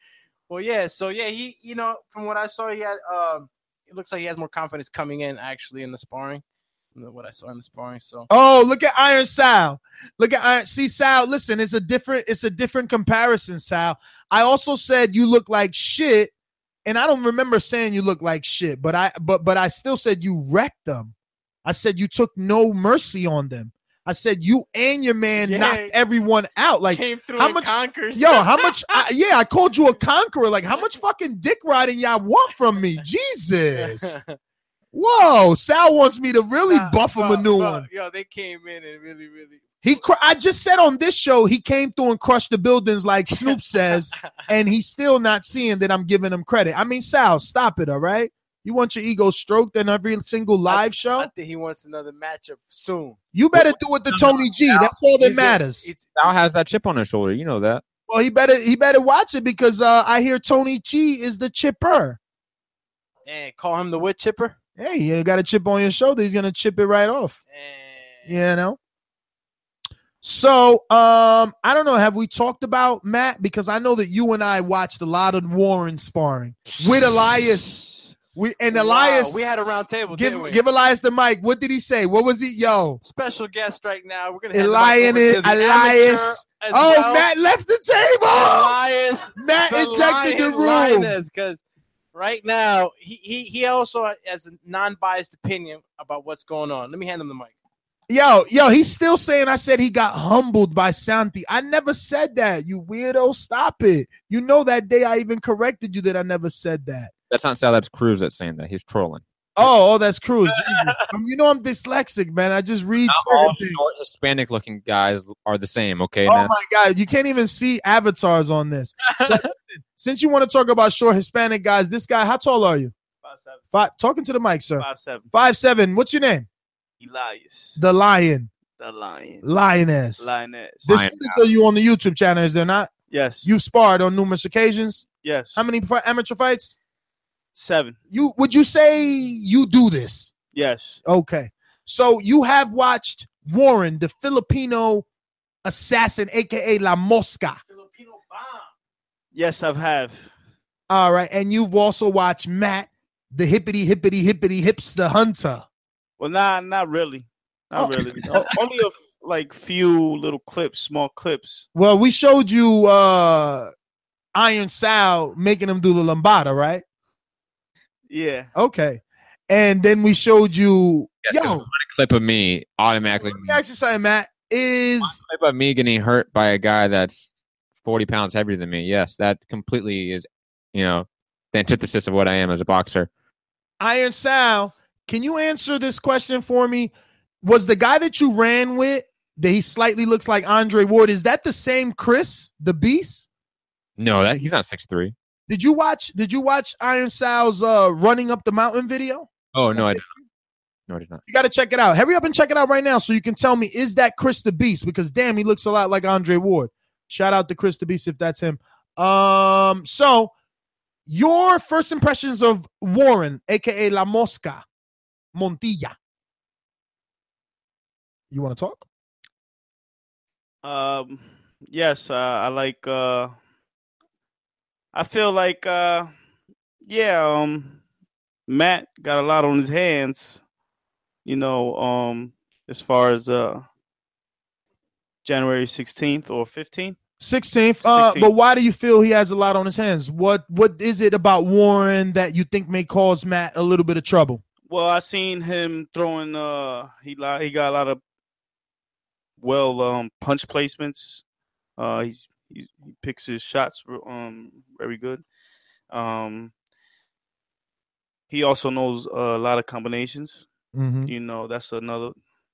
Well, yeah. So yeah, he, you know, from what I saw, he had. Um, it looks like he has more confidence coming in actually in the sparring. Than what I saw in the sparring. So. Oh, look at Iron Sal. Look at Iron. See, Sal. Listen, it's a different. It's a different comparison, Sal. I also said you look like shit, and I don't remember saying you look like shit, but I, but, but I still said you wrecked them. I said you took no mercy on them. I said you and your man Yeah, knocked everyone out. Like came through how and much? conquered. Yo, how much? I, yeah, I called you a conqueror. Like how much fucking dick riding y'all want from me? Jesus. Whoa, Sal wants me to really Nah, buff him bro, a new bro, one. Yo, they came in and really, really. He, cr- I just said on this show, he came through and crushed the buildings like Snoop says, and he's still not seeing that I'm giving him credit. I mean, Sal, stop it, all right? You want your ego stroked in every single live show? I think he wants another matchup soon. You better do it to Tony G. That's all that He's a- matters. it's- Sal has that chip on his shoulder. You know that. Well, he better he better watch it because uh, I hear Tony G is the chipper. And call him the wood chipper. Hey, you got a chip on your shoulder. He's gonna chip it right off. And You know. So, um, I don't know. Have we talked about Matt? Because I know that you and I watched a lot of Warren sparring with Elias. We and Elias. Wow, we had a round table. give didn't we? give Elias the mic. What did he say? What was he? Yo, Special guest right now. We're gonna have the mic over Elias. to the Elias. amateur as Oh, well. Matt left the table. Elias. Matt ejected the room. Because right now he, he he also has a non-biased opinion about what's going on. Let me hand him the mic. Yo, yo, he's still saying I said he got humbled by Santi. I never said that. You weirdo. Stop it. You know that day I even corrected you that I never said that. That's not Sal. That's Cruz that's saying that. He's trolling. Oh, oh, that's Cruz. Jesus. Um, you know I'm dyslexic, man. I just read Not certain all things. short Hispanic-looking guys are the same. Okay. Oh Now? my God, you can't even see avatars on this. But listen, since you want to talk about short Hispanic guys, this guy, how tall are you? Five seven. Five. Talking to the mic, sir. Five seven. Five seven. What's your name? Elias. The Lion. The Lion. Lioness. Lioness. This Lion. footage of you on the YouTube channel, is there not? Yes. You've sparred on numerous occasions. Yes. How many fi- amateur fights? Seven. You would you say you do this? Yes. Okay. So you have watched Warren, the Filipino assassin, aka La Mosca. Filipino bomb. Yes, I've have. All right. And you've also watched Matt, the hippity hippity hippity hipster hunter. Well, not not really. Not Oh. really. O- Only a f- like few little clips, small clips. Well, we showed you uh Iron Sal making him do the lambada, right? Yeah. Okay. And then we showed you, Yes, 'cause yo, one clip of me automatically. let me ask you something, Matt. Is One clip of me getting hurt by a guy that's forty pounds heavier than me. Yes, that completely is, you know, the antithesis of what I am as a boxer. Iron Sal, can you answer this question for me? Was the guy that you ran with that he slightly looks like Andre Ward, is that the same Chris, the Beast? No, that he's not six three. Did you watch did you watch Iron Sal's uh running up the mountain video? Oh no, I didn't. No, I did not. You got to check it out. Hurry up and check it out right now so you can tell me, is that Chris the Beast? Because damn, he looks a lot like Andre Ward. Shout out to Chris the Beast if that's him. Um, so your first impressions of Warren, aka La Mosca Montilla. You want to talk? Um. Yes. Uh, I like. Uh. I feel like. Uh. Yeah. Um. Matt got a lot on his hands. You know. Um. As far as uh. January sixteenth or fifteenth. sixteenth. Uh, sixteenth. but why do you feel he has a lot on his hands? What What is it about Warren that you think may cause Matt a little bit of trouble? Well, I seen him throwing. Uh. He li- He got a lot of. Well, um, punch placements. Uh, he's, he he picks his shots um very good. Um, he also knows a lot of combinations. Mm-hmm. You know, that's another.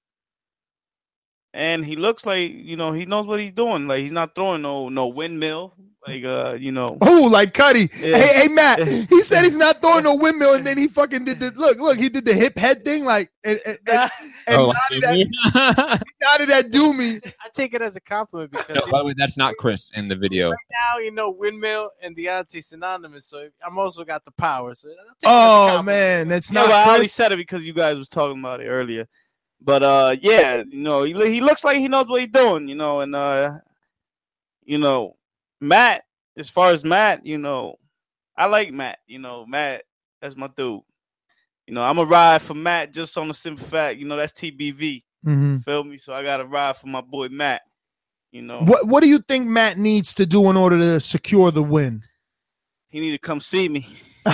And he looks like, you know, he knows what he's doing. Like he's not throwing no no windmill. Like uh, you know. Oh, like Cuddy. Yeah. Hey, hey, Matt. He said he's not throwing no windmill, and then he fucking did the look. Look, he did the hip head thing, like and, and, and, and Oh, nodded, at, nodded at Doomy. I take it as a compliment because No, you by know, the way, that's not Chris in the video. right now, you know, windmill and Deontay synonymous. So I'm also got the power. So I'll take it as a Oh compliment. man, that's No, not. but I only Chris. said it because you guys was talking about it earlier. But uh, yeah, you know, he he looks like he knows what he's doing. You know, and uh, you know, Matt. As far as Matt, you know, I like Matt. You know, Matt, that's my dude. You know, I'm a ride for Matt just on the simple fact, you know, that's T B V. Mm-hmm. Feel me? So I got to ride for my boy Matt. You know, what what do you think Matt needs to do in order to secure the win? He need to come see me. he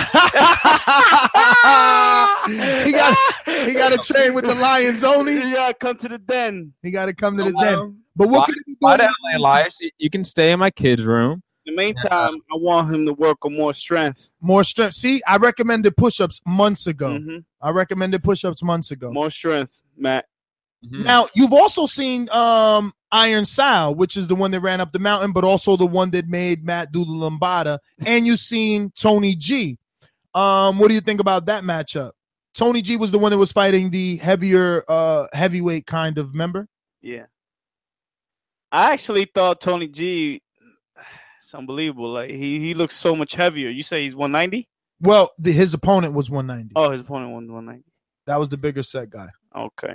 got he got to train with the Lions only. He got to come to the den. He got to come to the Oh, den. But what why, can he do? why the hell, Elias? You can stay in my kid's room. In the meantime, I want him to work on more strength. More strength. See, I recommended push-ups months ago. Mm-hmm. I recommended push-ups months ago. More strength, Matt. Mm-hmm. Now, you've also seen um, Iron Sal, which is the one that ran up the mountain, but also the one that made Matt do the Lambada. And you've seen Tony G. Um, what do you think about that matchup? Tony G was the one that was fighting the heavier uh, heavyweight kind of member. Yeah. I actually thought Tony G, it's unbelievable. Like he he looks so much heavier. You say he's one ninety? Well, the, his opponent was one ninety. Oh, his opponent was one ninety. That was the bigger set guy. Okay.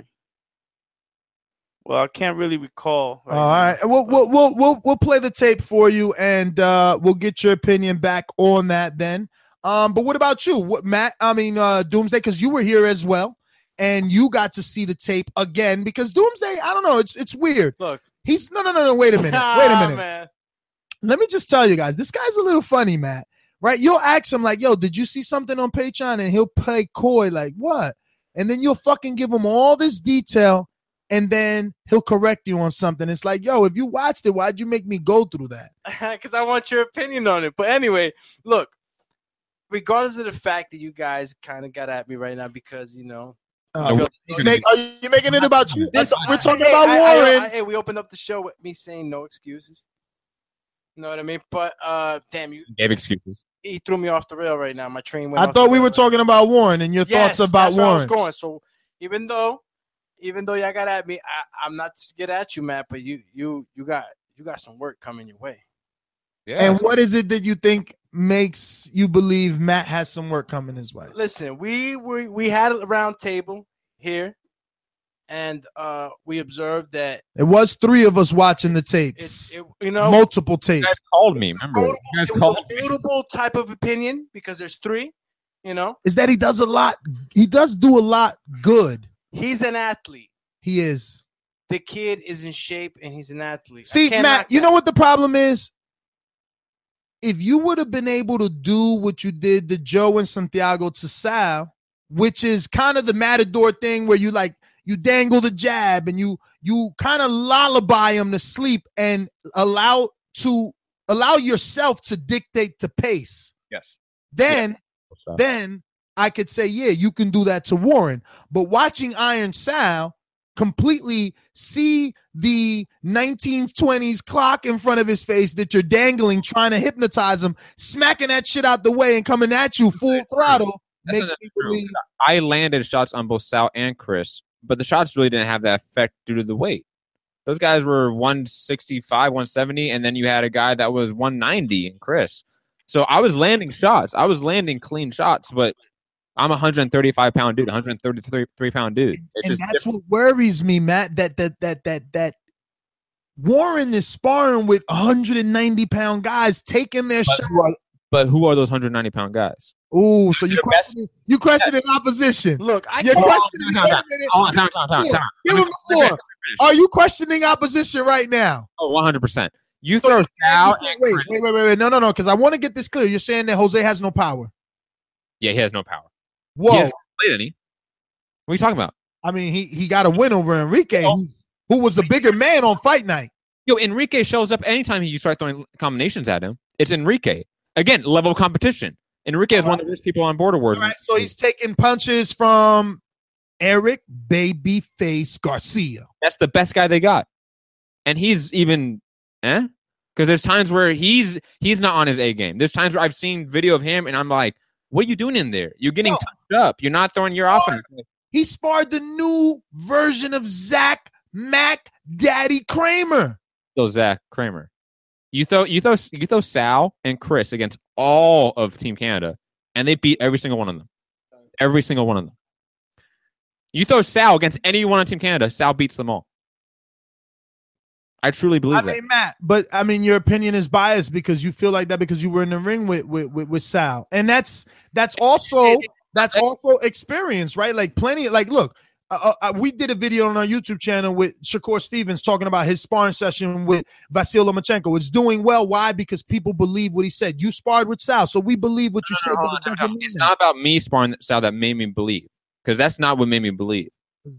Well, I can't really recall. Right All right, now. We'll, we'll we'll we'll we'll play the tape for you, and uh, we'll get your opinion back on that then. Um, but what about you, what, Matt? I mean, uh, Doomsday, because you were here as well, and you got to see the tape again. Because Doomsday, I don't know, it's it's weird. Look, he's no no no no. Wait a minute, wait a minute. Man. Let me just tell you guys, this guy's a little funny, Matt. Right? You'll ask him like, "Yo, did you see something on Patreon?" And he'll play coy like, "What?" And then you'll fucking give him all this detail. And then he'll correct you on something. It's like, yo, if you watched it, why'd you make me go through that? Because I want your opinion on it. But anyway, look, regardless of the fact that you guys kind of got at me right now because, you know. Uh, make, are you making it about you? This, we're talking hey, about I, Warren. I, I, hey, we opened up the show with me saying no excuses. You know what I mean? But, uh, damn, you gave excuses. He threw me off the rail right now. My train went I off thought the we rail were right talking now. about Warren and your yes, thoughts about that's where Warren. I was going. So even though. Even though y'all got at me, I, I'm not to get at you, Matt, but you you you got you got some work coming your way. Yeah. And what is it that you think makes you believe Matt has some work coming his way? Listen, we were we had a round table here, and uh, we observed that it was three of us watching the tapes. It, it, you know, multiple tapes. You guys called me. Remember, notable, you guys it was called a notable type of opinion because there's three. You know, is that he does a lot. He does do a lot good. He's an athlete. He is. The kid is in shape, and he's an athlete. See, Matt, you know what the problem is? If you would have been able to do what you did to Joe and Santiago to Sal, which is kind of the Matador thing where you like you dangle the jab and you you kind of lullaby him to sleep and allow to allow yourself to dictate the pace. Yes. Then, yeah. then I could say, yeah, you can do that to Warren. But watching Iron Sal completely see the nineteen twenties clock in front of his face that you're dangling, trying to hypnotize him, smacking that shit out the way and coming at you full throttle That's makes me believe. I landed shots on both Sal and Chris, but the shots really didn't have that effect due to the weight. Those guys were one sixty-five, one seventy, and then you had a guy that was one ninety in Chris. So I was landing shots. I was landing clean shots, but I'm a one hundred thirty-five pound dude, one hundred thirty-three pound dude. It's and just that's different. what worries me, Matt, that that that that that Warren is sparring with one hundred ninety pound guys taking their but shot. Who are, but who are those one hundred ninety pound guys? Oh, so you questioning you questioning opposition. Look, I You're can't. questioning Time, time, time, time, time, time, time. Give him the floor. Are you questioning opposition right now? Oh, one hundred percent. You So throw you're Sal saying- and wait, Chris. wait, wait, wait, wait. No, no, no, because I want to get this clear. You're saying that Jose has no power. Yeah, he has no power. Whoa. He hasn't played any. What are you talking about? I mean, he he got a win over Enrique, who, who was the bigger man on fight night. Yo, Enrique shows up anytime you start throwing combinations at him. It's Enrique. Again, level of competition. Enrique is one of the worst people on Border Wars. All right, so he's taking punches from Eric Babyface Garcia. That's the best guy they got. And he's even, eh? Because there's times where he's he's not on his A game. There's times where I've seen video of him and I'm like, what are you doing in there? You're getting No. touched up. You're not throwing your offense. He sparred the new version of Zach Mac Daddy Kramer. So Zach Kramer. You throw you throw you throw Sal and Chris against all of Team Canada, and they beat every single one of them. Every single one of them. You throw Sal against anyone on Team Canada, Sal beats them all. I truly believe I that. mean, Matt, but I mean, your opinion is biased because you feel like that because you were in the ring with with with, with Sal, and that's that's also that's also experience, right? Like plenty. Like, look, uh, uh, we did a video on our YouTube channel with Shakur Stevens talking about his sparring session with Vasyl Lomachenko. It's doing well. Why? Because people believe what he said. You sparred with Sal, so we believe what you No, said. no, But no, it no, doesn't no. mean It's that. not about me sparring Sal that made me believe, because that's not what made me believe.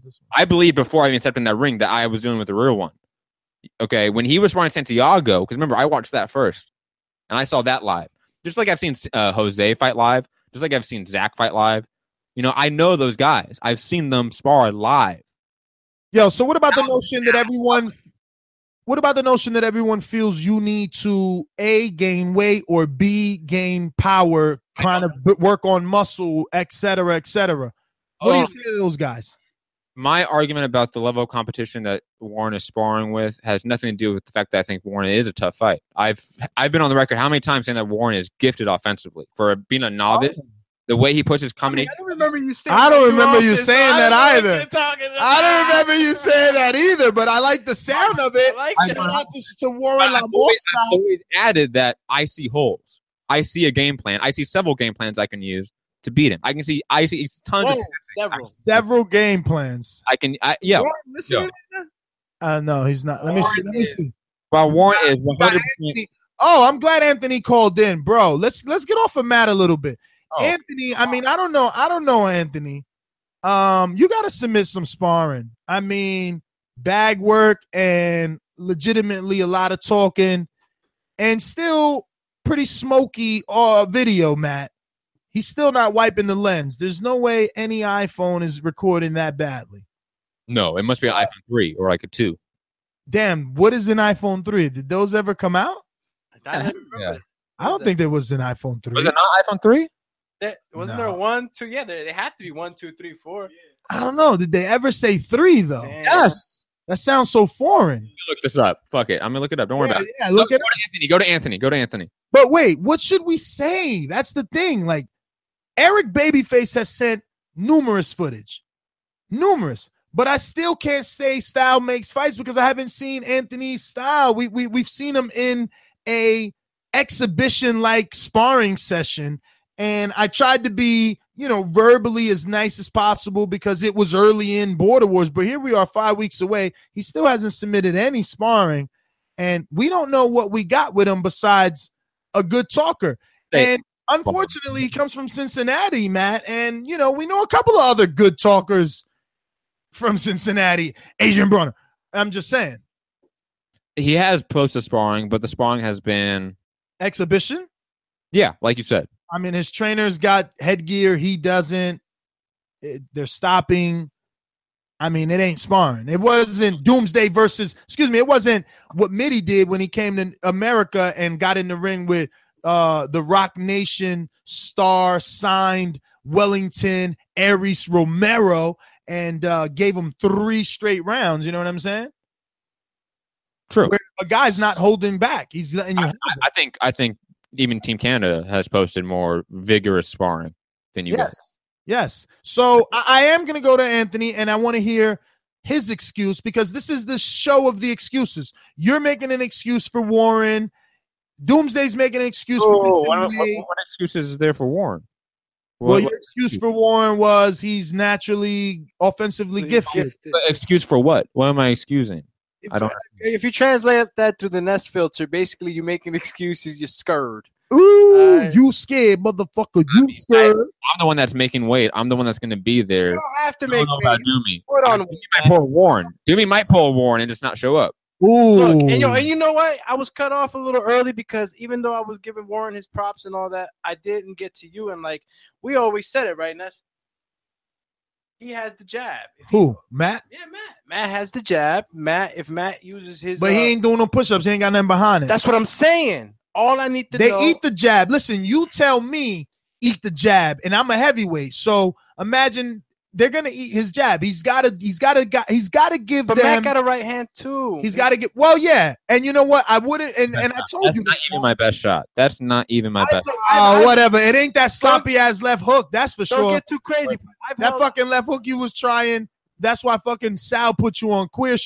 I believed before I even stepped in that ring that I was dealing with the real one. Okay, when he was sparring Santiago, because remember, I watched that first, and I saw that live. Just like I've seen uh, Jose fight live, just like I've seen Zach fight live. You know, I know those guys. I've seen them spar live. Yo, so what about the notion that everyone what about the notion that everyone feels you need to A, gain weight, or B, gain power, kind of b- work on muscle, et cetera, et cetera? What Oh. do you think of those guys? My argument about the level of competition that Warren is sparring with has nothing to do with the fact that I think Warren is a tough fight. I've I've been on the record how many times saying that Warren is gifted offensively for being a novice. Oh. The way he puts his combination. I don't remember you saying. I don't that remember you often, so saying I that don't know what either. you're talking about. I don't remember you saying that either, but I like the sound of it. I like Shout that. out to, to Warren I've always, I've Lambosta. always added that I see holes. I see a game plan. I see several game plans I can use to beat him. I can see. I see tons Whoa, of several. Several game plans. I can. I, yeah. Warren, listen Yo. to that? Uh, no, he's not. Let me see. Let me see. Well, Warren is one Got hundred percent. Anthony. Oh, I'm glad Anthony called in, bro. Let's let's get off of Matt a little bit. Oh. Anthony, I mean, I don't know. I don't know, Anthony. Um, you got to submit some sparring. I mean, bag work and legitimately a lot of talking, and still pretty smoky uh, video, Matt. He's still not wiping the lens. There's no way any iPhone is recording that badly. No, it must be an iPhone three or like a two. Damn, what is an iPhone three? Did those ever come out? I don't remember. Yeah. I don't think there was an iPhone three. Was it not iPhone three? That, wasn't No. there one, two? Yeah, there, they have to be one, two, three, four. I don't know. Did they ever say three though? Damn. Yes. That sounds so foreign. Look this up. Fuck it. I'm gonna look it up. Don't worry Yeah, about it. yeah, look go, at go to Anthony. Go to Anthony. Go to Anthony. But wait, what should we say? That's the thing. Like, Eric Babyface has sent numerous footage, numerous. But I still can't say style makes fights because I haven't seen Anthony's style. We we we've seen him in a exhibition like sparring session, and I tried to be, you know, verbally as nice as possible because it was early in Border Wars. But here we are, five weeks away. He still hasn't submitted any sparring, and we don't know what we got with him besides a good talker. Hey. And unfortunately, he comes from Cincinnati, Matt, and you know we know a couple of other good talkers from Cincinnati. Adrian Broner. I'm just saying, He has posted sparring, but the sparring has been exhibition. yeah, like you said. I mean, his trainers got headgear. He doesn't. It- they're stopping. I mean, it ain't sparring. It wasn't Doomsday versus, excuse me, it wasn't what Mitty did when he came to America and got in the ring with uh, the Rock Nation star signed Wellington Aries Romero and uh, gave him three straight rounds. You know what I'm saying? True. Where a guy's not holding back. He's letting you I, have I, it. I think I think even Team Canada has posted more vigorous sparring than you guys. Yes. Yes. So I, I am going to go to Anthony and I want to hear his excuse because this is the show of the excuses. You're making an excuse for Warren. Doomsday's making an excuse Oh, for what, Mister what, Wade. what excuses is there for Warren? Well, What, your excuse for Warren was he's naturally offensively gifted. what- excuse for what? What am I excusing? I don't. If you translate that through the Nest filter, basically you're making excuses. You're scared. Ooh, Alright. you scared, motherfucker. You I- scared. I'm the one that's making weight. I'm the one that's going to be there. You don't have to I make. don't know about Doomy. Hold on. Doomy might pull a Warren. Doomy might pull a Warren and just not show up. Ooh. Look, and yo, and you know what? I was cut off a little early because even though I was giving Warren his props and all that, I didn't get to you. And like we always said it, right, Ness? He has the jab. If he- Who? Matt? Yeah, Matt. Matt has the jab. Matt, if Matt uses his, But uh, he ain't doing no push-ups. He ain't got nothing behind it. that's what I'm saying. All I need to They know. eat the jab. Listen, you tell me eat the jab, and I'm a heavyweight. So imagine they're gonna eat his jab. He's gotta, he's gotta, got, he's gotta give but them. Matt got a right hand too. he's got to get. Well, yeah, and you know what? I wouldn't, and, and I told That's you. not even my best shot. That's not even my I- best. Oh, whatever. It ain't that sloppy ass left hook. That's for Don't sure. get too crazy. I've That held- fucking left hook you was trying. That's why fucking Sal put you on Queer Street.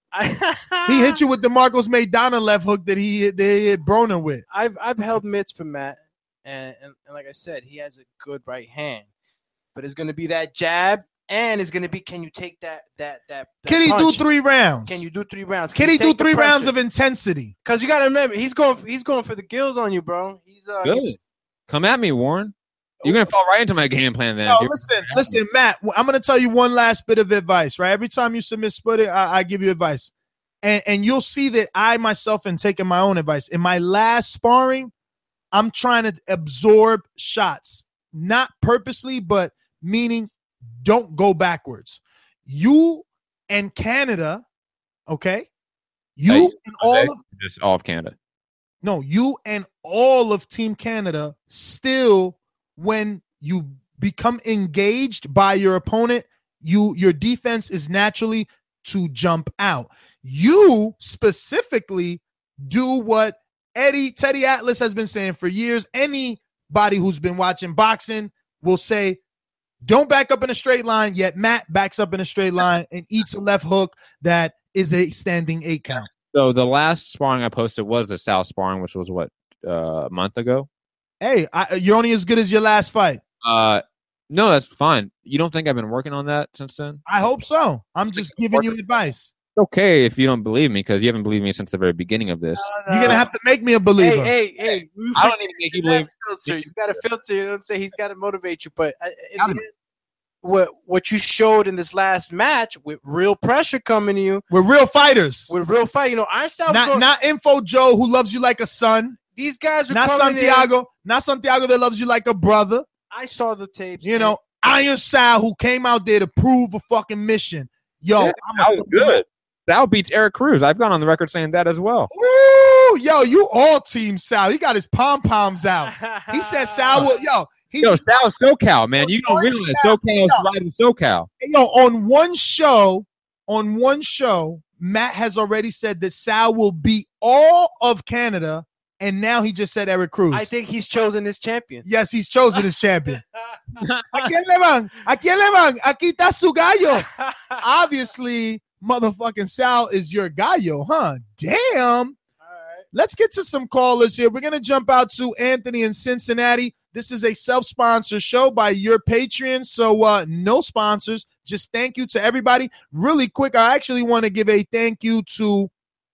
He hit you with the Marcos Maidana left hook that he they hit Broner with. I've I've held mitts for Matt, and, and and like I said, he has a good right hand, but it's gonna be that jab, and it's gonna be can you take that that that? that Can he do punch? three rounds? Can you do three rounds? Can, Can he you do take the three rounds pressure? of intensity? Because you got to remember, he's going he's going for the gills on you, bro. He's uh, Good. Come at me, Warren. You're gonna fall right into my game plan then. No, dude. listen, listen, Matt. I'm gonna tell you one last bit of advice. Right, every time you submit split it, I, I give you advice, and and you'll see that I myself am taking my own advice. In my last sparring, I'm trying to absorb shots, not purposely, but meaning don't go backwards. You and Canada, okay? You Hey, and all of just all of Canada. no, you and all of Team Canada still, when you become engaged by your opponent, you your defense is naturally to jump out. You specifically do what Eddie Teddy Atlas has been saying for years. Anybody who's been watching boxing will say, don't back up in a straight line, yet Matt backs up in a straight line and eats a left hook that is a standing eight count. So the last sparring I posted was the South sparring, which was what uh, a month ago. Hey, I, you're only as good as your last fight. Uh, no, that's fine. You don't think I've been working on that since then? I hope so. I'm just giving you advice. It's okay if you don't believe me because you haven't believed me since the very beginning of this. You're gonna have to make me a believer. Hey, hey, hey! I don't need to make you believe. Filter. You got to filter. You know what I'm saying? He's got to motivate you. But uh, in the end, what what you showed in this last match with real pressure coming to you, We're real fighters. with real fight. You know, Ironstyle. Not going, not Info Joe who loves you like a son. these guys are Not coming Santiago. Not Santiago that loves you like a brother. In. I saw the tapes. You know, Iron Sal who came out there to prove a fucking mission. Yo, Yeah, I'm that a was good. Sal beats Eric Cruz. I've gone on the record saying that as well. Ooh, yo, you all team Sal. He got his pom poms out. He said Sal will, yo, he, Yo, Sal's SoCal, man. You don't realize SoCal's Yo. right in SoCal. yo, on one show, on one show, Matt has already said that Sal will beat all of Canada, and now he just said Eric Cruz. I think he's chosen his champion. Yes, he's chosen his champion. ¿A quién le van? ¿A quién le van? Aquí está su gallo. Obviously, motherfucking Sal is your gallo, huh? Damn. Let's get to some callers here. We're going to jump out to Anthony in Cincinnati. This is a self-sponsored show by your Patreon, so uh, no sponsors. Just thank you to everybody. Really quick, I actually want to give a thank you to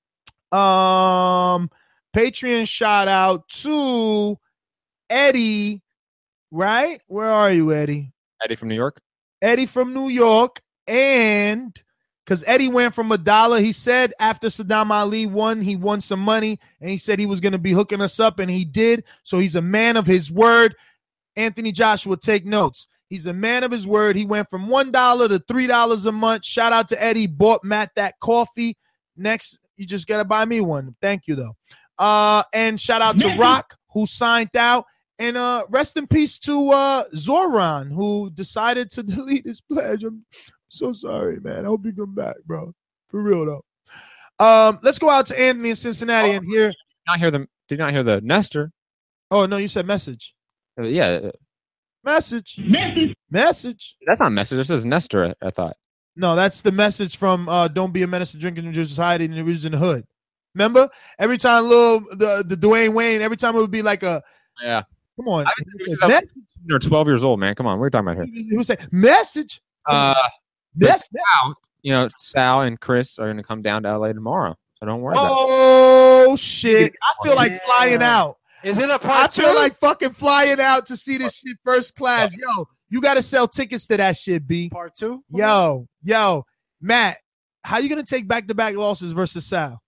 um Patreon shout out to Eddie, right? Where are you, Eddie? Eddie from New York. Eddie from New York, and because Eddie went from a dollar, he said after Saddam Ali won, he won some money, and he said he was going to be hooking us up, and he did. So he's a man of his word. Anthony Joshua, take notes. He's a man of his word. He went from one dollar to three dollars a month. Shout out to Eddie. Bought Matt that coffee. Next, you just got to buy me one. Thank you, though. Uh, and shout out to Rock, who signed out. And uh, rest in peace to uh, Zoran, who decided to delete his pledge. I'm so sorry, man. I hope you come back, bro. For real, though. Um, let's go out to Anthony in Cincinnati Oh, and hear. Did not hear the. Did not hear the Nestor. Oh, no, you said message. Uh, yeah, uh, Message. Message. Message. that's not message. This is Nestor. I, I thought. No, that's the message from uh, Don't Be a Menace to Drinking New Jersey Society and the Roots in the Hood. Remember? Every time little the, the Dwayne Wayne, every time it would be like a, Yeah. come on. I've been doing this since I was fifteen or twelve years old, man. Come on, what are you talking about here? He would say, message. Uh, Mess- Sal, you know, Sal and Chris are going to come down to L A tomorrow, so don't worry about it. Oh, shit. I feel like flying out. Is it a I part feel two? like fucking flying out to see this shit first class. Yo, you got to sell tickets to that shit, B. part two? Yo, yo, Matt, how you going to take back-to-back losses versus Sal?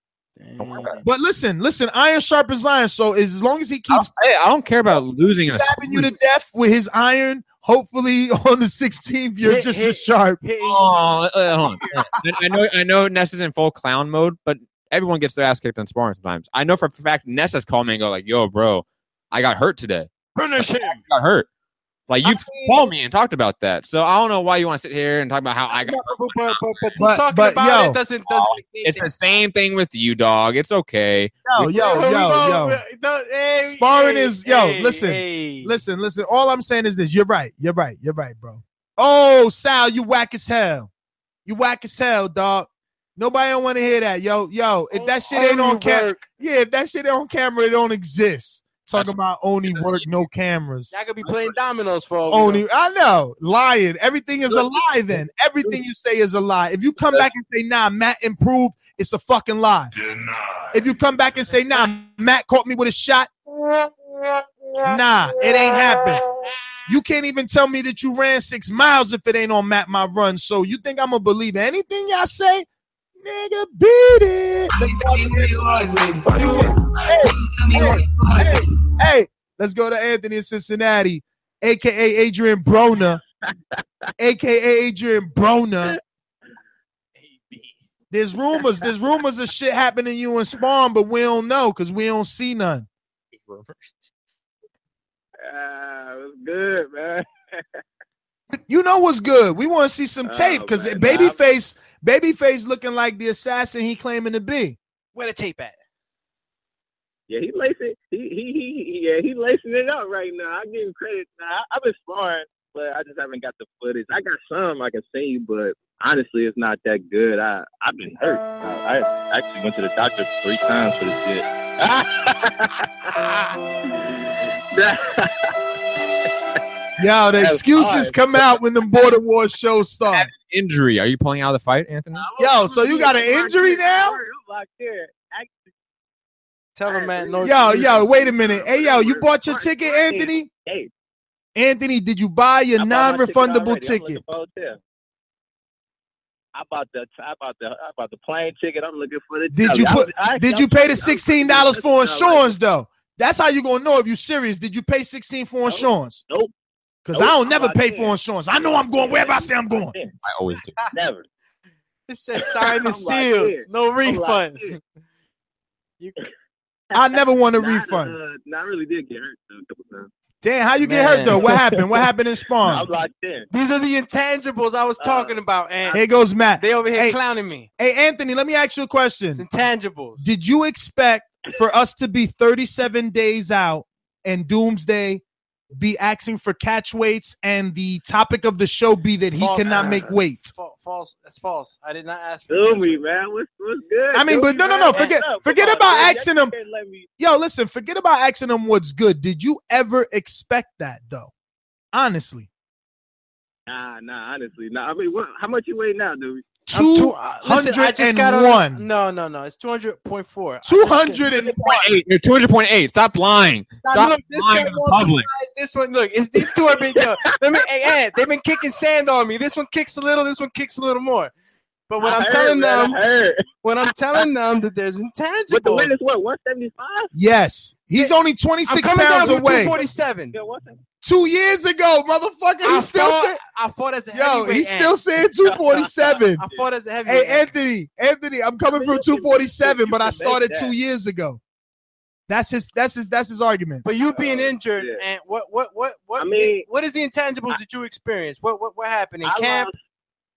But listen, listen, iron sharpens iron. So as long as he keeps Hey, I don't care about losing in a stabbing you to death with his iron, hopefully on the sixteenth, you're Hit- just hit- as sharp. Hey, Oh, uh, hold on. I, I know, I know, Ness is in full clown mode, but everyone gets their ass kicked in sparring sometimes. I know for a fact Ness has called me and go like, "Yo, bro, I got hurt today. finish him. I got hurt." Like you've called me and talked about that, so I don't know why you want to sit here and talk about how I got. But, hurt. but, but, but, but just But- talking but, about yo. it doesn't doesn't make It's anything. the same thing with you, dog. It's okay. Yo, yo, Here we yo, go. yo. No, hey, Sparring hey, is- yo, hey, listen, hey. Listen, listen. All I'm saying is this. You're right. You're right. You're right, bro. Oh, Sal, you whack as hell. You whack as hell, dog. Nobody don't want to hear that. Yo, yo, if that shit ain't on camera, yeah, if that shit ain't on camera, it don't exist. Talking about only work, no cameras. I could be playing dominoes for all Only, I know. Lying. Everything is a lie then. Everything you say is a lie. If you come back and say, nah, Matt improved, it's a fucking lie. If you come back and say, nah, Matt caught me with a shot, nah, it ain't happened. You can't even tell me that you ran six miles if it ain't on Matt My Run. So you think I'm going to believe anything y'all say? Nigga, beat it. Hey, hey, hey, let's go to Anthony in Cincinnati, a k a. Adrian Broner, a k a. Adrian Broner. There's rumors. There's rumors of shit happening to you in Spawn, but we don't know because we don't see none. Ah, it was good, man. You know what's good. We want to see some tape because oh, Babyface, Babyface looking like the assassin he claiming to be. Where the tape at? Yeah, he lacing. He he he. Yeah, he lacing it up right now. I give him credit. Now, I've been sparring, but I just haven't got the footage. I got some I can see, but honestly, it's not that good. I I've been hurt. I, I actually went to the doctor three times for this shit. Yo, the That's excuses hard. come out when the Border War shows start. Injury. Are you pulling out of the fight, Anthony? Yo, so you got an injury now? I'm locked in. Actually, Tell him, man. No. Yo, yo, wait a minute. Hey, yo, you bought your ticket, Anthony? Hey, Anthony, did you buy your I bought my non-refundable ticket already. I'm ticket? looking for a hotel. I bought the I bought the I bought the plane ticket. I'm looking for the. Did you I put? was- I- Did I you was- pay I the was- sixteen dollars for insurance though? That's how you gonna know if you serious. Did you pay sixteen for insurance? Nope. Because Nope. I don't I'm never locked pay in. for insurance. I know I'm going wherever I say I'm going. in. I always do. Never. It says signed and I'm locked sealed. in. No I'm refund. locked in. You, I never want a Nah, I, refund. Uh, nah, I really did get hurt though, a couple times. Damn, how you get Man. hurt though? What happened? What happened in I'm Spawn? locked in. these are the intangibles I was talking about, and Here goes Matt. they over here Hey. clowning me. Hey, Anthony, let me ask you a question. It's intangibles. Did you expect for us to be thirty-seven days out and Doomsday be asking for catch weights and the topic of the show be that he False. cannot make weight? Fa- false. That's false. I did not ask for Do catch me, weight. man. What's what's good? I mean, Do but me, no, no, man. no. What's Forget, up? forget Come on, about man. asking Y'all him. can't let me- Yo, listen, forget about asking him what's good. Did you ever expect that though? Honestly, Nah, nah. Honestly, nah. I mean, what? How much you weigh now, dude? I'm two two- uh, listen, I hundred just got and on- one. No, no, no. It's two hundred point four. Two hundred and one. Eight. You're two hundred point eight. Stop lying. Now, Stop look, this lying one in the more public. surprised. This one, look, it's these two are big. Yo, let me, hey, Ed, they've been kicking sand on me. This one kicks a little. This one kicks a little more. But when I I'm heard, telling man, them, I heard. when I'm telling them that there's intangibles, But the weight is what? one seventy-five? Yes, he's only I'm twenty-six coming down pounds from away. two forty-seven. Yeah, what's that? Two years ago, motherfucker. I He's still fought, saying, I fought as a yo, heavyweight. he's Ed. still saying two forty-seven. I fought as a heavyweight. Hey, Anthony, Anthony, I'm coming I mean, from you can- two forty-seven, you but I can make started that. two years ago. That's his. That's his. That's his argument. But you being Oh, injured, shit. and what, what, what, what? I mean- what is the intangibles that you experienced? What, what, what happened in I camp? lost,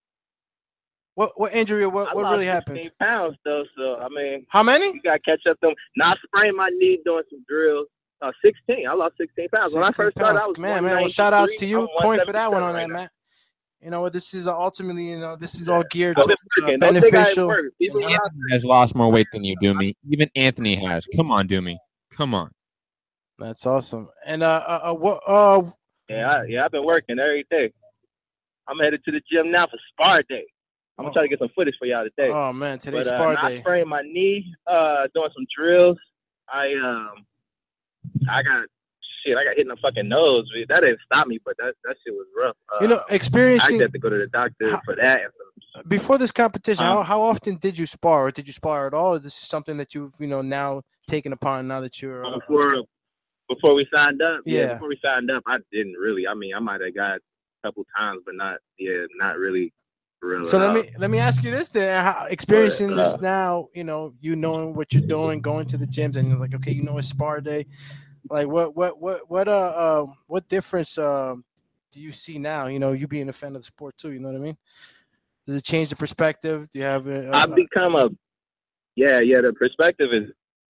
What, what injury? Or what, I what lost really happened? sixteen pounds though, so I mean, How many? you got to catch up them. Now I sprained my knee doing some drills. Uh, sixteen. I lost sixteen pounds. When I sixteen first started, I pounds. was man, man. Well, shout outs to you. I'm Coin for that one on right that, now. man. You know what? This is uh, ultimately, you know, this is all geared I've to been uh, working. Don't think I ain't beneficial. worked. Even when I- Anthony has lost more weight than you, Doomy. Even Anthony has. Come on, Doomy. Come on. That's awesome. And uh, uh, uh what? Uh, Yeah, I, yeah, I've been working every day. I'm headed to the gym now for spar day. I'm gonna try to get some footage for y'all today. oh man, today's But, uh, spar nah, I day. sprained my knee uh, doing some drills. I um, I got shit. I got hit in the fucking nose. That didn't stop me, but that that shit was rough. Uh, You know, I experiencing had to go to the doctor How- for that. before this competition, Um, how, how often did you spar, or did you spar at all? Or this is something that you've you know now taken upon now that you're uh, Before before we signed up, Yeah. Before we signed up, I didn't really. I mean, I might have got a couple times, but not. Yeah, not really. For real So at let all. me let me ask you this then: how, experiencing uh, this now, you know, you knowing what you're doing, going to the gyms, and you're like, okay, you know, it's spar day. Like, what what what what uh, uh what difference um do you see now? You know, you being a fan of the sport too. You know what I mean? Does it change the perspective? Do you have a, a, I've become a. Yeah, yeah. The perspective is.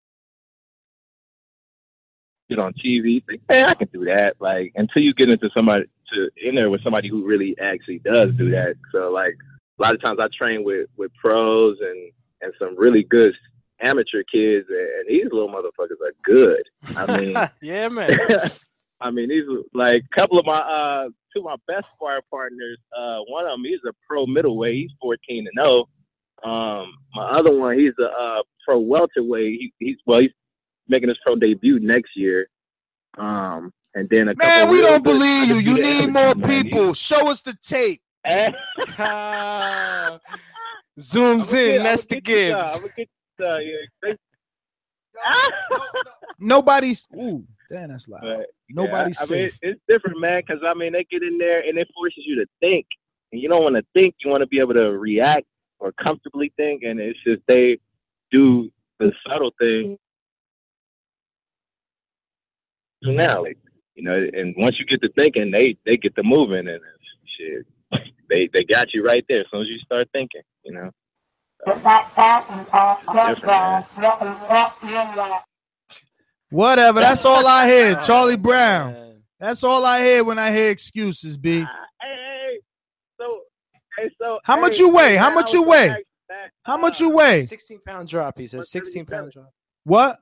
It on T V, think, man, I can do that. Like until you get into somebody to in there with somebody who really actually does do that. So like a lot of times I train with, with pros and, and some really good amateur kids, and these little motherfuckers are good. I mean, yeah, man. I mean, these are like a couple of my uh, two of my best spar partners. Uh, one of them, he's a pro middleweight. He's fourteen and oh. Um, my other one, he's a uh, pro welterweight. He, he's well, he's making his pro debut next year. Um, and then a man, couple we don't good, believe you. You need more man. people. Show us the tape. Zooms get, in. That's the Gibbs. I'm gonna get uh, yeah. Nobody's. Ooh, damn, that's loud. But, Nobody's yeah, I mean, safe. it's different, man. Because I mean, they get in there and it forces you to think, and you don't want to think. You want to be able to react or comfortably think, and it's just they do the subtle thing. Now, like, you know, and once you get to thinking, they they get to moving, and shit, they they got you right there as soon as you start thinking, you know. Whatever. That's all I hear. Charlie Brown. That's all I hear when I hear excuses, B. Uh, hey, so, hey, so. How hey, much you weigh? hey, How much you weigh? back, back, How much uh, you weigh? sixteen pound drop. He says sixteen pound drop. What?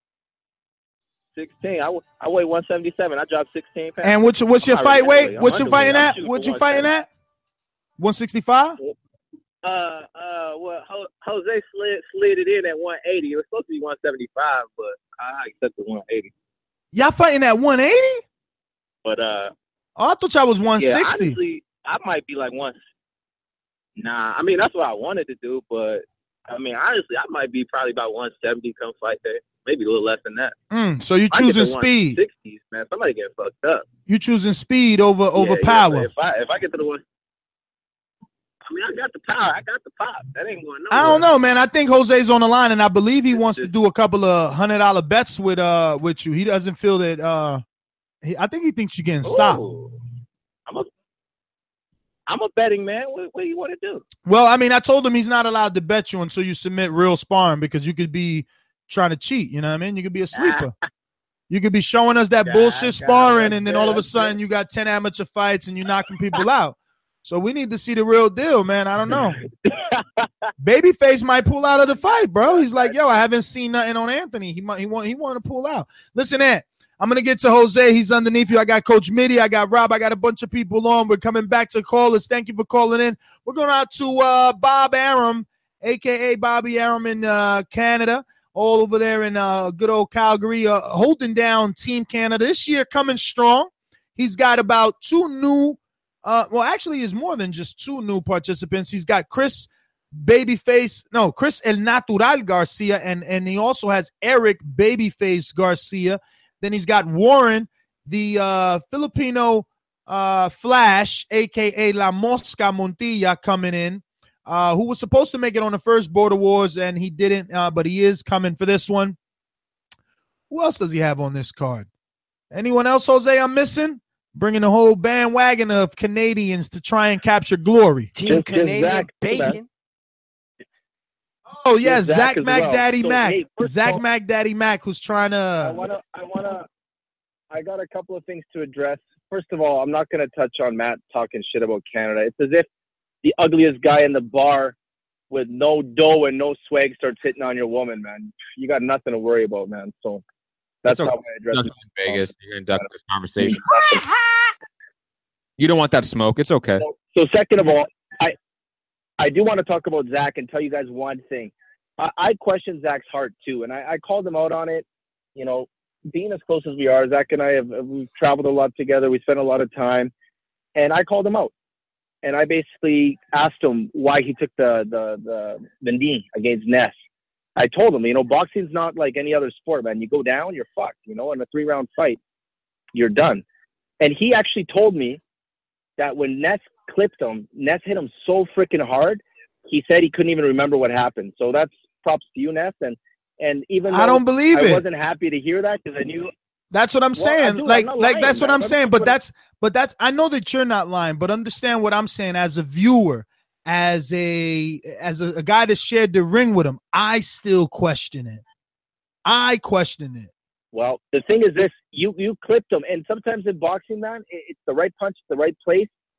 sixteen. I, I weigh one seventy-seven. I dropped sixteen pounds. And what's your, what's your I'm fight not weight? really What you underweight. fighting I'm at? shooting What for you fighting at? one sixty-five? Uh, uh, well, Ho- Jose slid slid it in at one eighty. It was supposed to be one seventy-five, but I accepted one eighty. Y'all fighting at one eighty? But uh, Oh, I thought y'all was one yeah, sixty. honestly, I might be like one. Nah, I mean that's what I wanted to do, but I mean honestly, I might be probably about one seventy come fight day, maybe a little less than that. Mm, so you I get choosing to speed? sixties, man. Somebody getting fucked up. You choosing speed over over Yeah, yeah, power? but if I if I get to the one. I mean, I got the power. I got the pop. That ain't going nowhere. I don't know, man. I think Jose's on the line, and I believe he wants to do a couple of hundred dollar bets with uh with you. He doesn't feel that. Uh, he, I think he thinks you're getting stopped. Ooh. I'm a, I'm a betting man. What, what do you want to do? Well, I mean, I told him he's not allowed to bet you until you submit real sparring because you could be trying to cheat. You know what I mean? You could be a sleeper. You could be showing us that God, bullshit God, sparring, that's and then good, all of a that's sudden good. you got ten amateur fights and you're knocking people out. So we need to see the real deal, man. I don't know. Babyface might pull out of the fight, bro. He's like, yo, I haven't seen nothing on Anthony. He might, he want, he want to pull out. Listen, Ant, I'm gonna get to Jose. He's underneath you. I got Coach Mitty. I got Rob. I got a bunch of people on. We're coming back to callers. Thank you for calling in. We're going out to uh, Bob Arum, aka Bobby Arum in uh, Canada, all over there in uh, good old Calgary, uh, holding down Team Canada this year, coming strong. He's got about two new. Uh, well, actually, it's more than just two new participants. He's got Chris Babyface, no, Chris El Natural Garcia, and, and he also has Eric Babyface Garcia. Then he's got Warren, the uh, Filipino uh, Flash, a k a. La Mosca Montilla, coming in, uh, who was supposed to make it on the first Border Wars, and he didn't, uh, but he is coming for this one. Who else does he have on this card? Anyone else, Jose, I'm missing? Bringing a whole bandwagon of Canadians to try and capture glory. Team Just- just Canadian Zach, bacon. Oh, yeah, Zach Zach as Mac well. Daddy So, Mac. hey, first of Zach all- Mac Daddy Mac, who's trying I to. wanna, I wanna, I got a couple of things to address. First of all, I'm not gonna touch on Matt talking shit about Canada. It's as if the ugliest guy in the bar with no dough and no swag starts hitting on your woman, man. You got nothing to worry about, man. So that's It's how okay. I address Nothing it. in Vegas. You're gonna duck this conversation. You don't want that smoke. It's okay. So, so second of all, I I do want to talk about Zach and tell you guys one thing. I, I question Zach's heart too, and I, I called him out on it. You know, being as close as we are, Zach and I have we've traveled a lot together. We spent a lot of time, and I called him out. And I basically asked him why he took the the the, the knee against Ness. I told him, you know, boxing's not like any other sport, man. You go down, you're fucked. You know, in a three round fight, you're done. And he actually told me that when Ness clipped him, Ness hit him so freaking hard, he said he couldn't even remember what happened. So that's props to you, Ness. And and even I don't believe I it. wasn't happy to hear that because I knew. That's what I'm Well, saying. dude, I'm like, not like lying, that's what man. I'm But- saying. But but- that's, but that's. I know that you're not lying, but understand what I'm saying. As a viewer, as a, as a, a guy that shared the ring with him, I still question it. I question it. Well, the thing is this: you you clipped him, and sometimes in boxing, man, it, it's the right punch, the right place.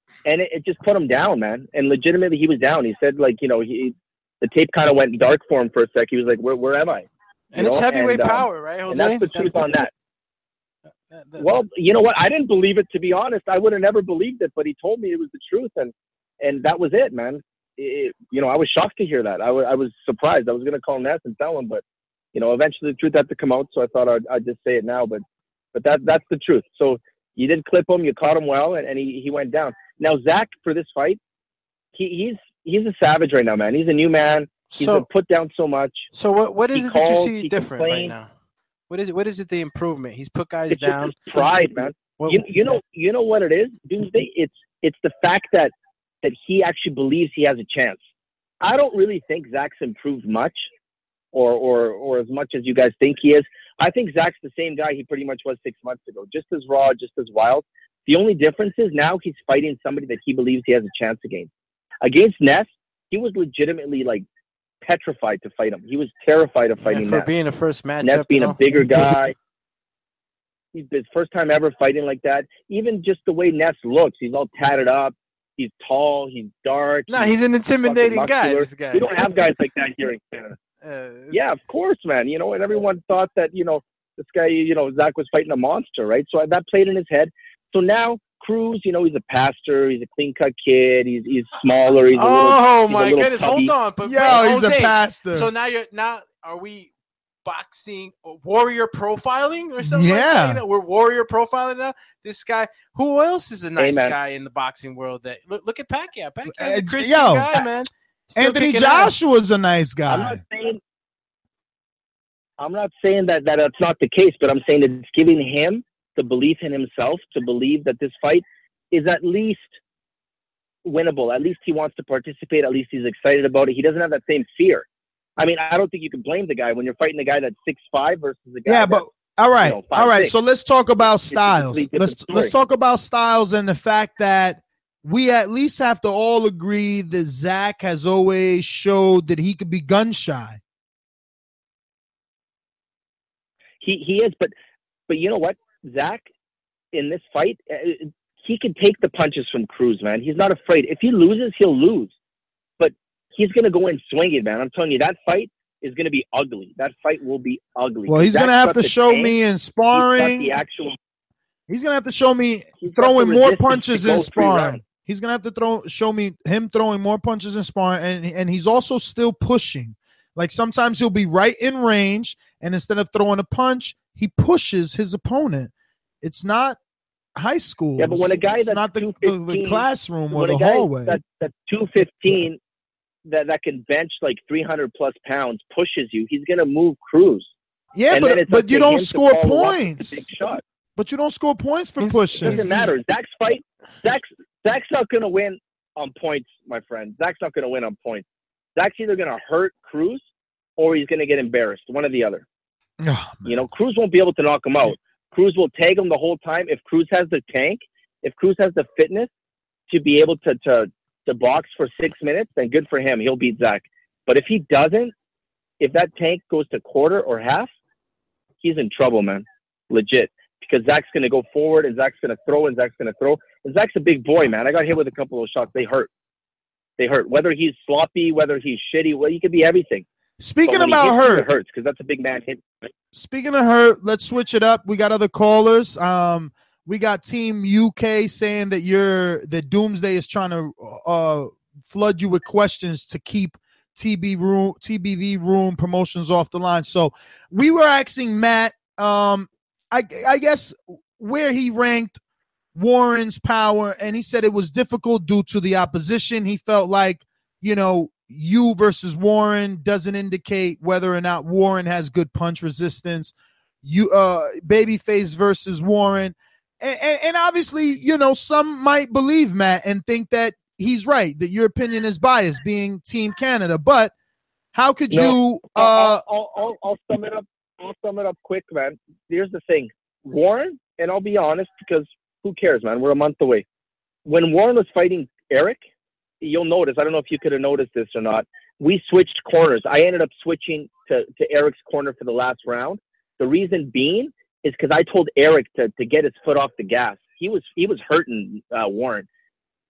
and it, it just put him down, man. And legitimately, he was down. He said, like, you know, he the tape kind of went dark for him for a sec. He was like, "Where, where am I?" You and it's know? heavyweight and, um, power, right, Jose? And that's the That- truth on that. that- that- Well, you know what? I didn't believe it, to be honest. I would have never believed it, but he told me it was the truth, and and that was it, man. It, you know, I was shocked to hear that. I was I was surprised. I was going to call Ness and tell him, but you know, eventually the truth had to come out. So I thought I'd, I'd just say it now. But but that that's the truth. So you did clip him, you caught him well, and, and he, he went down. Now Zach, for this fight, he, he's he's a savage right now, man. He's a new man. He's So- been put down so much. So what what is He it that you calls, see he different right complains. now? What is it? What is it? The improvement? He's put guys It's down. just his pride, man. What- You, you know, you know what it is, Doomsday. It's it's the fact that that he actually believes he has a chance. I don't really think Zach's improved much, or or or as much as you guys think he is. I think Zach's the same guy he pretty much was six months ago, just as raw, just as wild. The only difference is now he's fighting somebody that he believes he has a chance against. Against Ness, he was legitimately like petrified to fight him. He was terrified of Yeah, fighting for Ness. being a first matchup, Ness being you a know? bigger guy. He's his first time ever fighting like that. Even just the way Ness looks, he's all tatted up. He's tall. He's dark. Nah, he's an intimidating fucking guy. muscular. This guy. We don't have guys like that here in Canada. Uh, Yeah, of course, man. You know, and everyone thought that, you know, this guy, you know, Zach was fighting a monster, right? So that played in his head. So now Cruz, you know, he's a pastor. He's a clean-cut kid. He's he's smaller. He's a little, Oh he's a my little goodness! chubby. Hold on, but Yo, wait, he's a Jose, pastor. So now you're now are we boxing warrior profiling or something? Like Yeah. that? You know, we're warrior profiling now. This guy. Who else is a nice man. guy in the boxing world? That look, look at Pacquiao. Pacquiao's Uh, a Christian yo, guy, man. Still Anthony kicking ass. Joshua's a nice I'm guy. not saying I'm not saying that, that that's not the case, but I'm saying that it's giving him the belief in himself to believe that this fight is at least winnable. At least he wants to participate. At least he's excited about it. He doesn't have that same fear. I mean, I don't think you can blame the guy when you're fighting a guy that's six five versus a guy. Yeah, but that's, all right, you know, five, all right. six. So let's talk about It's a styles. completely Let's different let's story. talk about styles and the fact that we at least have to all agree that Zach has always showed that he could be gun shy. He he is, but but you know what, Zach, in this fight, uh, he can take the punches from Cruz, man. He's not afraid. If he loses, he'll lose, but he's gonna go in swinging, man. I'm telling you, that fight is gonna be ugly. That fight will be ugly. Well, he's Zach's gonna have got to the show tank. me in He's got sparring. the actual. He's gonna have to show me He's got throwing the more resistance punches to go in three sparring. rounds. He's gonna have to throw show me him throwing more punches in sparring, and and he's also still pushing. Like sometimes he'll be right in range, and instead of throwing a punch, he pushes his opponent. It's not high school. Yeah, but when a guy it's that's not the, two the, fifteen, the classroom or when the a guy hallway. that that's two fifteen that that can bench like three hundred plus pounds pushes you, he's gonna move Cruz. yeah, And then but it's but up you to don't him to score follow up with the points. big shot. But you don't score points for He's- It pushing. doesn't matter. Zach's fight, Zach's Zach's not gonna win on points, my friend. Zach's not gonna win on points. Zach's either gonna hurt Cruz or he's gonna get embarrassed. One or the other. Oh, You know, Cruz won't be able to knock him out. Cruz will tag him the whole time. If Cruz has the tank, if Cruz has the fitness to be able to to to box for six minutes, then good for him. He'll beat Zach. But if he doesn't, if that tank goes to quarter or half, he's in trouble, man. Legit. Because Zach's going to go forward and Zach's going to throw and Zach's going to throw. And Zach's a big boy, man. I got hit with a couple of shots. They hurt. They hurt. Whether he's sloppy, whether he's shitty, well, he could be everything. Speaking But when he about hits you, hurt, it hurts because that's a big man hit. Speaking of her, let's switch it up. We got other callers. Um, we got Team U K saying that you're that Doomsday is trying to uh flood you with questions to keep T B room T B V room promotions off the line. So we were asking Matt, um, I I guess where he ranked Warren's power, and he said it was difficult due to the opposition. He felt like, you know, you versus Warren doesn't indicate whether or not Warren has good punch resistance. You uh babyface versus Warren. And, and, and obviously, you know, some might believe Matt and think that he's right, that your opinion is biased being Team Canada. But how could No, you uh I'll, I'll, I'll, I'll sum it up. I'll sum it up quick, man. Here's the thing. Warren, and I'll be honest because who cares, man? We're a month away. When Warren was fighting Eric, you'll notice, I don't know if you could have noticed this or not, we switched corners. I ended up switching to, to Eric's corner for the last round. The reason being is because I told Eric to, to get his foot off the gas. He was he was hurting uh, Warren.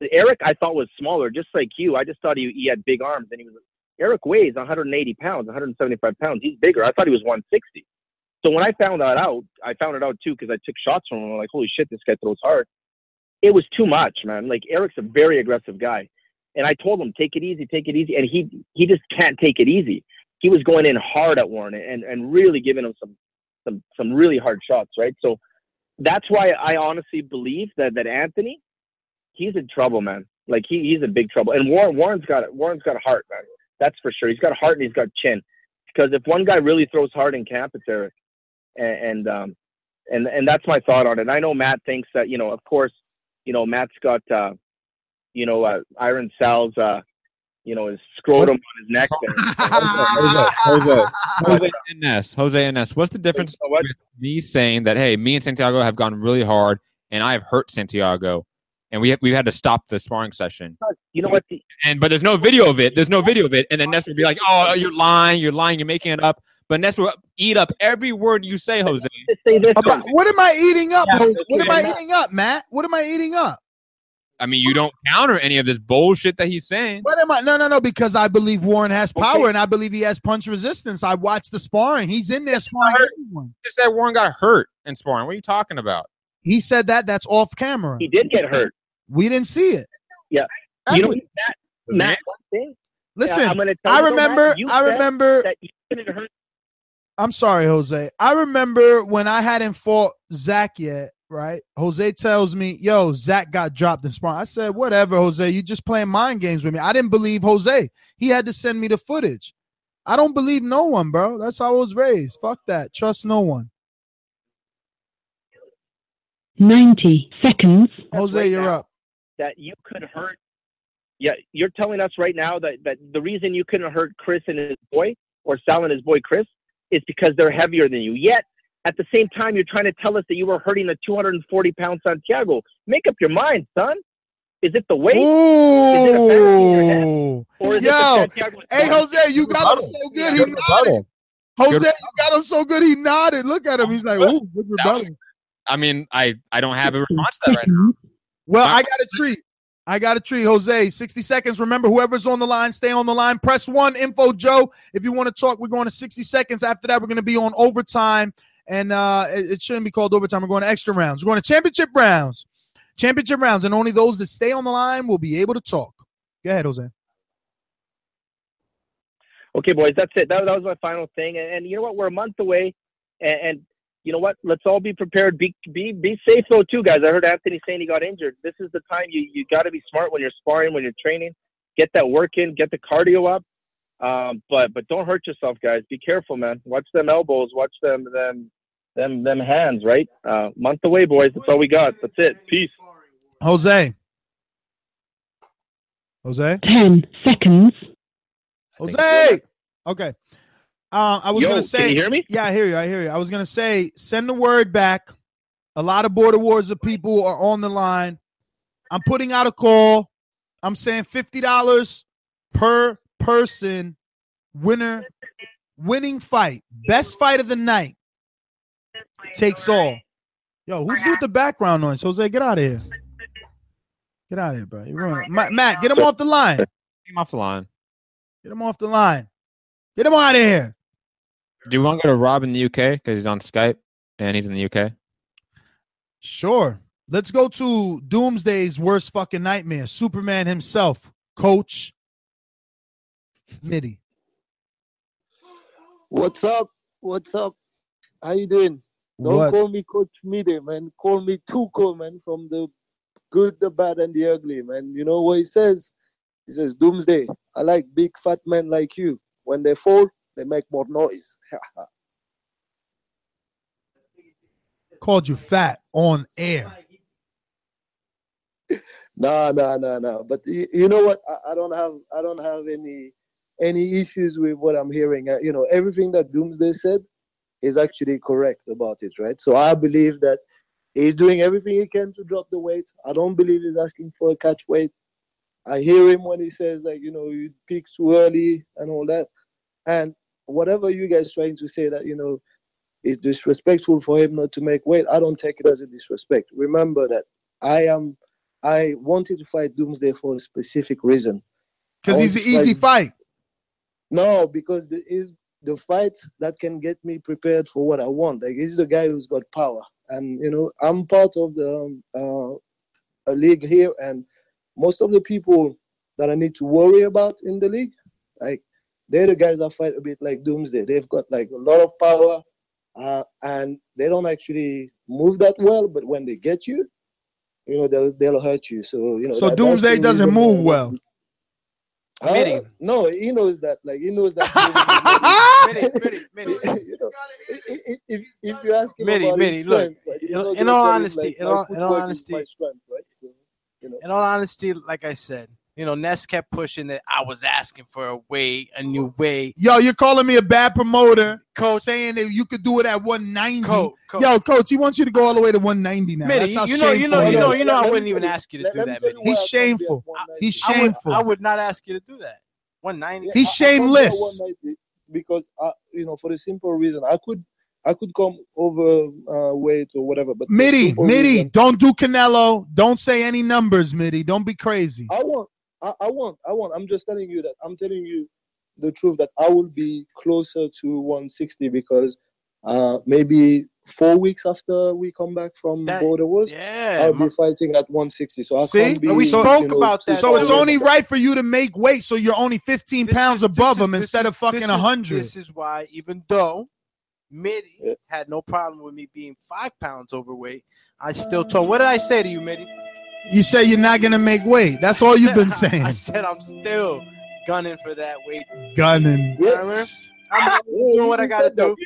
Eric, I thought was smaller, just like you. I just thought he, he had big arms, and he was. Eric weighs one hundred eighty pounds, one hundred seventy-five pounds. He's bigger. I thought he was one sixty. So when I found that out, I found it out too because I took shots from him. I'm like, holy shit, this guy throws hard. It was too much, man. Like, Eric's a very aggressive guy. And I told him, take it easy, take it easy. And he he just can't take it easy. He was going in hard at Warren and, and really giving him some, some some really hard shots, right? So that's why I honestly believe that, that Anthony, he's in trouble, man. Like, he, he's in big trouble. And Warren Warren's got Warren's got a heart, man. That's for sure. He's got a heart and he's got chin. Because if one guy really throws hard in camp, it's Eric. And and um, and, and that's my thought on it. And I know Matt thinks that, you know, of course, you know, Matt's got, uh, you know, uh, Iron Sal's, uh, you know, his scrotum on his neck. Jose, Jose, Jose Ines, Jose Ines. What's the difference what? with me saying that, hey, me and Santiago have gone really hard, and I have hurt Santiago, and we have, we've had to stop the sparring session. You know what? The, and but there's no video of it. There's no video of it, and then Ness will be like, "Oh, you're lying. You're lying. You're making it up." But Ness will eat up every word you say, Jose. Say this, About, what am I eating up? Yeah, Jose? What am I Matt. eating up, Matt? What am I eating up? I mean, you don't counter any of this bullshit that he's saying. What am I? No, no, no. Because I believe Warren has power, Okay. and I believe he has punch resistance. I watched the sparring. He's in there sparring everyone. You just said Warren got hurt in sparring. What are you talking about? He said that. That's off camera. he did get hurt. We didn't see it. Yeah. You know, Matt, Matt, one thing. Listen, Yeah, I'm gonna tell I you though, remember. Matt, you I said remember. that you couldn't hurt. I'm sorry, Jose. I remember when I hadn't fought Zach yet, right? Jose tells me, yo, Zach got dropped in sparring. I said, whatever, Jose. You just playing mind games with me. I didn't believe Jose. He had to send me the footage. I don't believe no one, bro. That's how I was raised. Fuck that. Trust no one. ninety seconds. Jose, right you're now. up. That you could hurt. Yeah, you're telling us right now that, that the reason you couldn't hurt Chris and his boy, or Sal and his boy Chris, is because they're heavier than you. Yet, at the same time, you're trying to tell us that you were hurting a two hundred forty pound Santiago. Make up your mind, son. Is it the weight? Is it a fantasy in your head? Ooh. Or is it Yo, the Santiago hey, Jose, you got him so good, he nodded. Jose, you got him so good, he nodded. Look at him. He's like, ooh, good rebuttal. I mean, I, I don't have a response to that right now. Well, I got a treat. I got a treat, Jose. sixty seconds. Remember, whoever's on the line, stay on the line. Press one, Info Joe. If you want to talk, we're going to sixty seconds. After that, we're going to be on overtime. And uh, it, it shouldn't be called overtime. We're going to extra rounds. We're going to championship rounds. Championship rounds. And only those that stay on the line will be able to talk. Go ahead, Jose. Okay, boys, that's it. That, that was my final thing. And, and you know what? We're a month away. And, and you know what? Let's all be prepared. Be be be safe, though, too, guys. I heard Anthony saying he got injured. This is the time you, you got to be smart when you're sparring, when you're training. Get that work in. Get the cardio up. Um, but but don't hurt yourself, guys. Be careful, man. Watch them elbows. Watch them them them them hands, right? Uh, month away, boys. That's all we got. That's it. Peace. Jose. Jose? ten seconds. Jose! Okay. Uh, I was Yo, going to say. can you hear me? Yeah, I hear you. I hear you. I was going to say, send the word back. A lot of Border Wars of people are on the line. I'm putting out a call. I'm saying fifty dollars per person. Winner, winning fight. Best fight of the night. Takes all. Yo, who's with the background noise? Jose, get out of here. Get out of here, bro. You're ruining it. Ma- Matt, get him off the line. Get him off the line. Get him off the line. Get him out of here. Do you want to go to Rob in the U K because he's on Skype and he's in the U K? Sure. Let's go to Doomsday's worst fucking nightmare. Superman himself, Coach Mitty. What's up? What's up? How you doing? Don't What? call me Coach Mitty, man. Call me Tuco, man, from the good, the bad, and the ugly, man. You know what he says? He says, Doomsday, I like big fat men like you. When they fall, they make more noise. Called you fat on air. Nah, nah, nah, nah. But you, you know what? I, I don't have, I don't have any, any issues with what I'm hearing. Uh, you know, everything that Doomsday said is actually correct about it, right? So I believe that he's doing everything he can to drop the weight. I don't believe he's asking for a catch weight. I hear him when he says, like, you know, you peak too early and all that. And whatever you guys trying to say that, you know, is disrespectful for him not to make weight, I don't take it as a disrespect. Remember that I am I wanted to fight Doomsday for a specific reason. Because he's an easy fight. No, because there is the fight that can get me prepared for what I want. Like he's the guy who's got power, and you know I'm part of the um, uh, a league here, and most of the people that I need to worry about in the league, like they're the guys that fight a bit like Doomsday. They've got like a lot of power, uh, and they don't actually move that well. But when they get you, you know they'll they'll hurt you. So you know. So that, Doomsday doesn't move well. Uh, no, he knows that. Like he knows that. Mitty, Mitty, Mitty. You know, if, if, if you ask him Mitty, about Mitty, his look. strength, like, he's In, not in gonna all tell you, honesty, like, in my all, in footwork all is honesty, my strength, right? So, you know. in all honesty, like I said, you know, Ness kept pushing that I was asking for a way, a new way. Yo, you're calling me a bad promoter, coach, saying that you could do it at one ninety. Coach, coach. Yo, coach, he wants you to go all the way to one ninety now. Mitty, That's how you know, you know, shameful you know, he is. you know, I wouldn't even ask you to do that, Mitty. He's shameful. He's I would, shameful. I would not ask you to do that. one ninety. He's shameless. one ninety because uh, you know, for the simple reason, I could, I could come over uh, weight or whatever. But Mitty, Mitty, don't do Canelo. Don't say any numbers, Mitty. Don't be crazy. I want, I, I want, I want. I'm just telling you that. I'm telling you the truth that I will be closer to one sixty because uh, maybe four weeks after we come back from That- Border Wars, yeah, I'll my- be fighting at one sixty. So I See, can't be. we you spoke know, about too that. So far it's away. only right for you to make weight, so you're only fifteen pounds above him instead of fucking This a is- hundred. This is why, even though Mitty had no problem with me being five pounds overweight, I still told. What did I say to you, Mitty? You say you're not gonna make weight. That's all you've been saying. I said I'm still gunning for that weight. Gunning. Remember? I'm doing what I gotta do.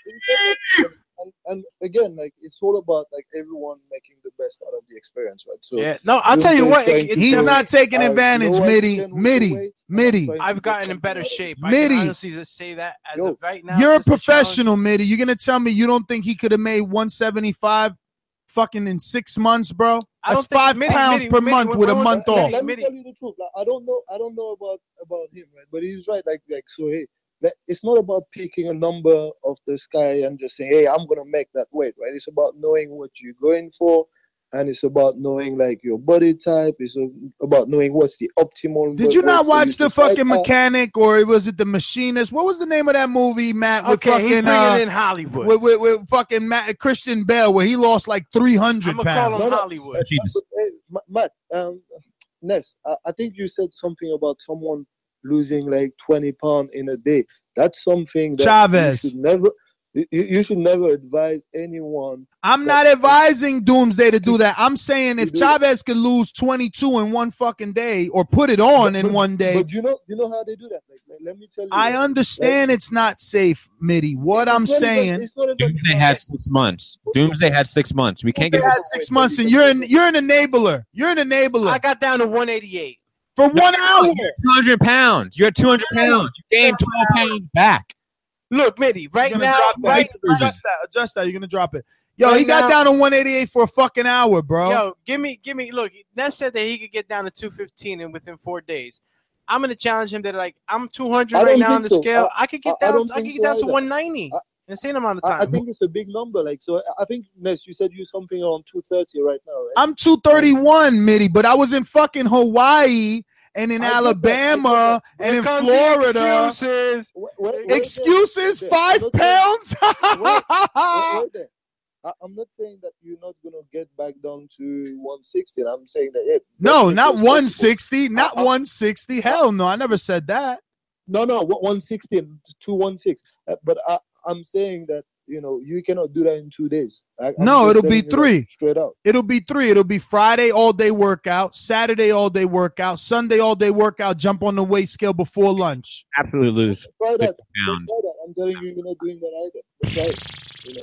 And, and again, like it's all about like everyone making the best out of the experience, right? So Yeah. No, I'll tell you Doomsday what, trying it's to He's show, not taking uh, advantage, no one Mitty. can lose Mitty. weight. Mitty. I've gotten in better shape. I Mitty. can honestly just say that as Yo, of right now. You're a since the professional, Mitty. You're gonna tell me you don't think he could have made one seventy-five fucking in six months, bro? I That's don't think- five Mitty, pounds Mitty, per Mitty, month when- with a when- month Mitty, off. Let me Mitty. tell you the truth. Like, I don't know. I don't know about about him, right? But he's right. Like like so. Hey, like, it's not about picking a number off the sky and just saying, "Hey, I'm gonna make that weight." Right? It's about knowing what you're going for, and it's about knowing like your body type. It's about knowing what's the optimal. Did you weight not for watch you the to fight fucking at. mechanic or was it the machinist? What was the name of that movie, Matt? With Okay, fucking he's bringing uh, in Hollywood. with, with, with fucking Matt, Christian Bale, where he lost like three hundred I'm gonna call pounds. him No, no. Hollywood. But, hey, Ma- Matt, um, Ness, I, I think you said something about someone losing like twenty pounds in a day. That's something that Chavez. you should never. You, you should never advise anyone. I'm that- not advising Doomsday to do that. I'm saying if do that. Chavez could lose twenty-two in one fucking day or put it on in But- one day, But you know, you know how they do that. Like, like, let me tell you. I like, understand it's not safe, Mitty. What it's I'm not even- saying, it's not even- Doomsday had six months. Doomsday had six months. We can't they get had six months, and you're an you're an enabler. You're an enabler I got down to one eighty-eight. for one hour. two hundred pounds. You're at two hundred pounds. You gained twelve pounds back. Look, Mitty, right You're gonna now, drop that. right, adjust that. Adjust that. You're gonna drop it. Yo, Right he got now- down to one eighty-eight for a fucking hour, bro. Yo, give me, give me. Look, Ness said that he could get down to two fifteen and within four days. I'm gonna challenge him that like I'm two hundred I right don't now think on the so. scale. I- I, could get I- I down. don't I, could think get so down to either. one ninety in the same amount of I, I time. think it's a big number. Like, so I, I think Ness, you said you something around two thirty right now, right? I'm two thirty-one, Mitty, but I was in fucking Hawaii and in I get that, I Alabama get and Here in comes the Florida. excuses. Wait, wait, wait there. Excuses, Wait there. I'm five not saying- pounds. wait, wait, wait there. I, I'm not saying that you're not gonna get back down to one sixty. I'm saying that it. No, definitely not is possible. one sixty, not I- I- one sixty. Hell no, I never said that. No, no, one sixty to one sixty. Uh, But I, I'm saying that you know you cannot do that in two days. I, I'm No, just it'll be telling you that three. straight out. It'll be three. It'll be Friday all day workout, Saturday all day workout, Sunday all day workout. Jump on the weight scale before lunch. Absolutely lose Try that. fifty pounds. Try that. I'm telling you, you're not doing that either. Try it. You know.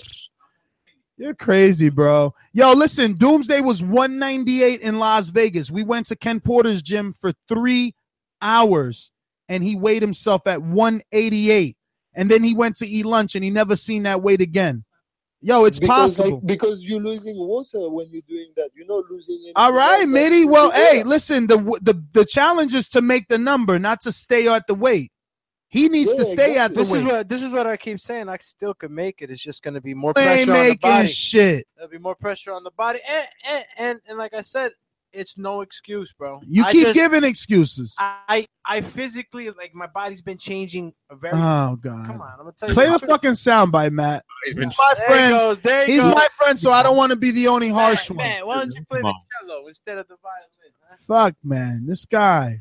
You're crazy, bro. Yo, listen, Doomsday was one ninety-eight in Las Vegas. We went to Ken Porter's gym for three hours, and he weighed himself at one eighty-eight. And then he went to eat lunch, and he never seen that weight again. Yo, it's because, possible. Like, because you're losing water when you're doing that. You're not losing anything. All right, else. Mitty. Like, Well, yeah. hey, listen, the, the the challenge is to make the number, not to stay at the weight. He needs Yeah, to stay at the This weight. is what this is what I keep saying. I still could make it. It's just going to be more We ain't pressure on the making body. shit. There'll be more pressure on the body, and and and, and like I said, it's no excuse, bro. You I keep just- giving excuses. I I physically like my body's been changing a very. Oh God! Come on, I'm gonna tell you. Play the this. fucking soundbite, Matt. He's my There friend. he goes. There he He's goes. my friend, so I don't want to be the only harsh one. Man, why don't you play Come the on. cello instead of the violin? Huh? Fuck, man, this guy.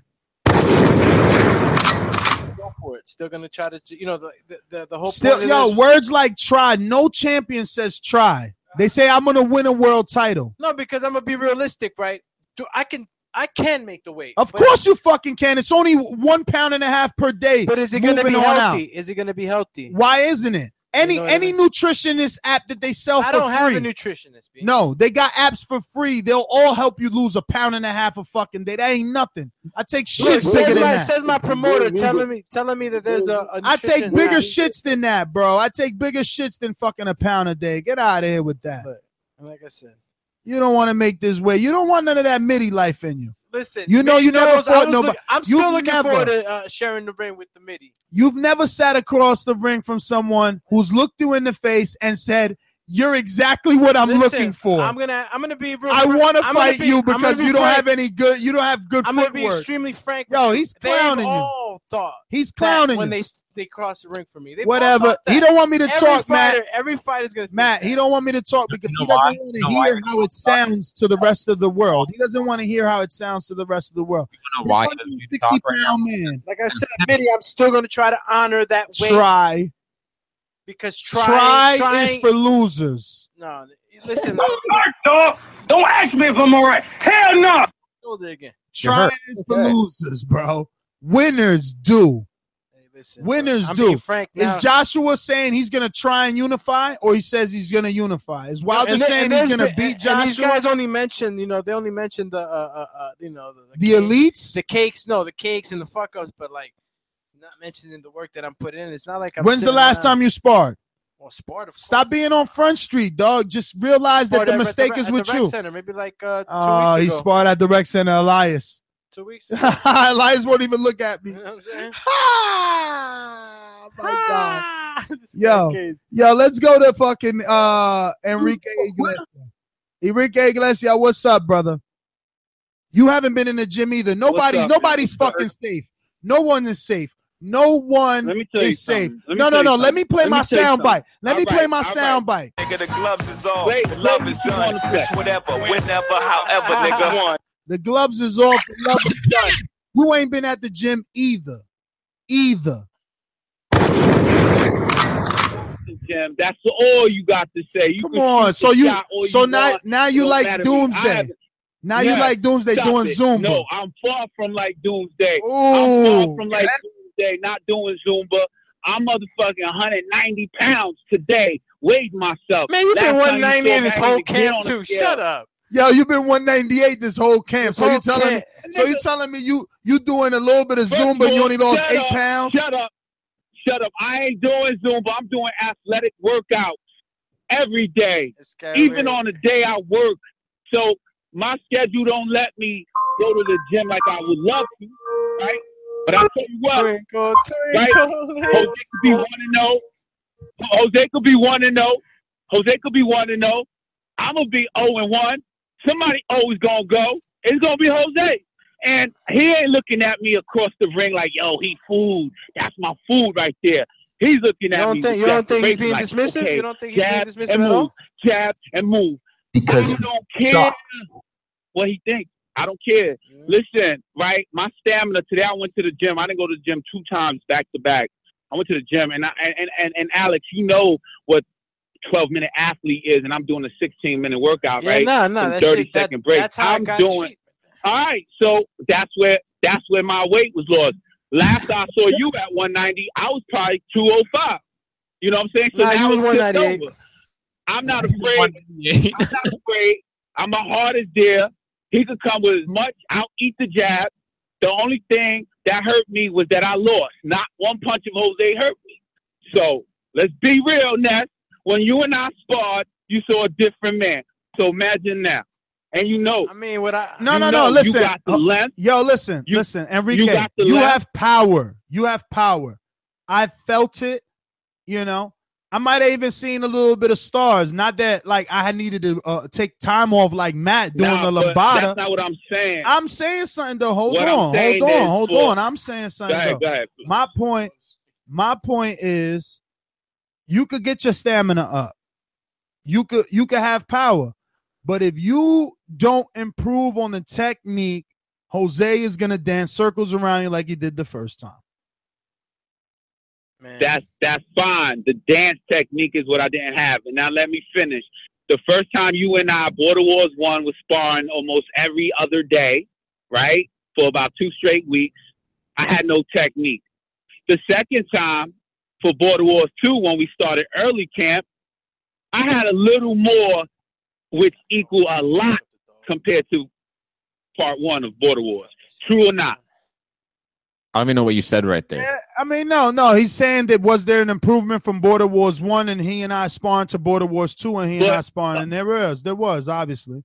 Go for it. Still gonna try to, you know, the the the, the whole Still, point of yo, this- words like try. No champion says try. They say I'm gonna win a world title. No, because I'm gonna be realistic, right? Do I can I can make the weight. Of but- course you fucking can. It's only one pound and a half per day. But is it gonna moving be on healthy? out. Is it gonna be healthy? Why isn't it? Any You know what I any nutritionist app that they sell I for don't have free. a nutritionist. B. No, they got apps for free. They'll all help you lose a pound and a half a fucking day. That ain't nothing. I take Look, shit bigger says than my, that. says my promoter telling me telling me that there's a, a I take nutrition bigger app. shits than that, bro. I take bigger shits than fucking a pound a day. Get out of here with that. But, like I said, You don't want to make this way. You don't want none of that midi life in you. listen. You know Midi you never knows I fought was nobody. look- I'm still You've looking never- forward to uh, sharing the ring with the midi. You've never sat across the ring from someone who's looked you in the face and said, "You're exactly what I'm Listen, looking for." I'm gonna I'm gonna be. Real I frank- want to I'm gonna fight be- you I'm gonna because be you don't frank. have any good. You don't have good I'm gonna be footwork. extremely frank. Yo, with he's you. clowning They've you. all thought He's that clowning when you. they they cross the ring for me. They've all Whatever. thought that. He don't want me to every talk, fighter, Matt. Every fighter's gonna. Matt, he don't want me to talk because he You know doesn't why? want to You know why? hear how it sounds to the rest of the world. He doesn't want to hear how it sounds to the rest of the world. You know why? He's He doesn't a need to sixty talk right pound man. Like I said, Mitty, I'm still gonna try to honor that weight Try. because trying, Try trying, is for losers. no. Listen, Dog, don't ask me if I'm all right. Hell no. hold it again. Try is for losers, bro. Winners do. Listen, Winners I'm do. being frank now. Is Joshua saying he's gonna try and unify, or he says he's gonna unify? Is Wilder And there- saying and he's there's gonna been- beat and these Joshua? guys only mentioned, you know, they only mentioned the, uh, uh, uh you know, the, The cakes- elites? the cakes, no, the cakes and the fuck ups, but like not mentioning the work that I'm putting in. It's not like I'm. When's the sitting last around- time you sparred? Well, sparred. Of Stop being on Front Street, dog. Just realize that Sparred the at- at mistake rec- is at with the rec you. Center, maybe like uh, two Oh, weeks he ago. sparred at the rec center, Elias. Two weeks. Elias won't even look at me. You know what I'm saying? Ah, my God. This Yo, guy's crazy. yo, let's go to fucking uh Enrique Iglesias. Enrique Iglesias, what's up, brother? You haven't been in the gym either. Nobody, up, nobody's man? fucking safe. No one is safe. No one Let me tell you is safe. something. Let me No, no, tell you no. Let something. me play Let my me tell you sound bite. Let All me play right, my all sound bite. Nigga, the gloves is off. Wait, the love wait, is hold done. on a It's sec. whatever, whenever, however, nigga. The gloves is off. The love is done. You ain't been at the gym either. Either. Jim, that's all you got to say. You Come can on. shoot So the you shot all so you now want. now It you don't like matter to me. I doomsday. haven't- Now you Yeah, like doomsday stop doing it. Zumba. No, I'm far from like doomsday. I'm Ooh. far from like doomsday, not doing Zumba. I'm motherfucking one hundred ninety pounds today. Weighed myself. Man, you've Last been time you one ninety saw in me, this I whole didn't get camp on the too. scale. Shut up. Yo, you've been one ninety-eight this whole camp. This so you whole telling camp. me so you telling me you you doing a little bit of First of Zumba and you all, only lost shut eight up, pounds? Shut up. Shut up. I ain't doing Zumba. I'm doing athletic workouts every day. Even on the day I work. So my schedule don't let me go to the gym like I would love to, right? But I'll tell you what, Twinkle, right? twinkle, Jose could be one and zero. Jose could be one and zero. Jose could be one and zero. I'm gonna be zero and one. Somebody always gonna go. It's gonna be Jose, and he ain't looking at me across the ring like, "Yo, he food. That's my food right there." He's looking You at don't me. think- with you don't think he's desperation, being like, dismissive? okay, You don't think he's being jab dismissive and at move, all? jab and move. Because I don't care Stop. what he thinks. I don't care. Listen, right? My stamina today. I went to the gym. I didn't go to the gym two times back to back. I went to the gym, and I, and and and Alex, you know what twelve minute athlete is, and I'm doing a sixteen minute workout, Yeah, right? nah, nah, Some that thirty shit- that- second break. that's how I I'm got doing. cheap. All right, so that's where that's where my weight was lost. Last I saw you at one ninety, I was probably two oh five. You know what I'm saying? So Nah, you now was it's one tipped ninety-eight. over. I'm not afraid. I'm not afraid. I'm my heart is there. He could come with as much. I'll eat the jab. The only thing that hurt me was that I lost. Not one punch of Jose hurt me. So let's be real, Ness. When you and I sparred, you saw a different man. So imagine now. And you know. I mean, what I No, you no, know no. Listen. You got the length. Yo, listen, You- listen, Enrique. you You, got the length. have power. You have power. I felt it, you know. I might have even seen a little bit of stars. Not that like I had needed to uh, take time off like Matt doing Nah, the but lambada. That's not what I'm saying. I'm saying something though. Hold What I'm on, saying hold on, is hold for- on. I'm saying something. Go ahead, though. go ahead. My point, my point is, you could get your stamina up. You could you could have power, but if you don't improve on the technique, Jose is gonna dance circles around you like he did the first time. Man. That's that's fine. The dance technique is what I didn't have. And now let me finish. The first time you and I, Border Wars One, was sparring almost every other day, right? For about two straight weeks. I had no technique. The second time for Border Wars Two, when we started early camp, I had a little more, which equal a lot compared to part one of Border Wars. True or not? I don't even know what you said right there. Yeah, I mean, no, no. He's saying that was there an improvement from Border Wars One, and he and I sparring to Border Wars Two, and he and I sparring, and there is, there was obviously.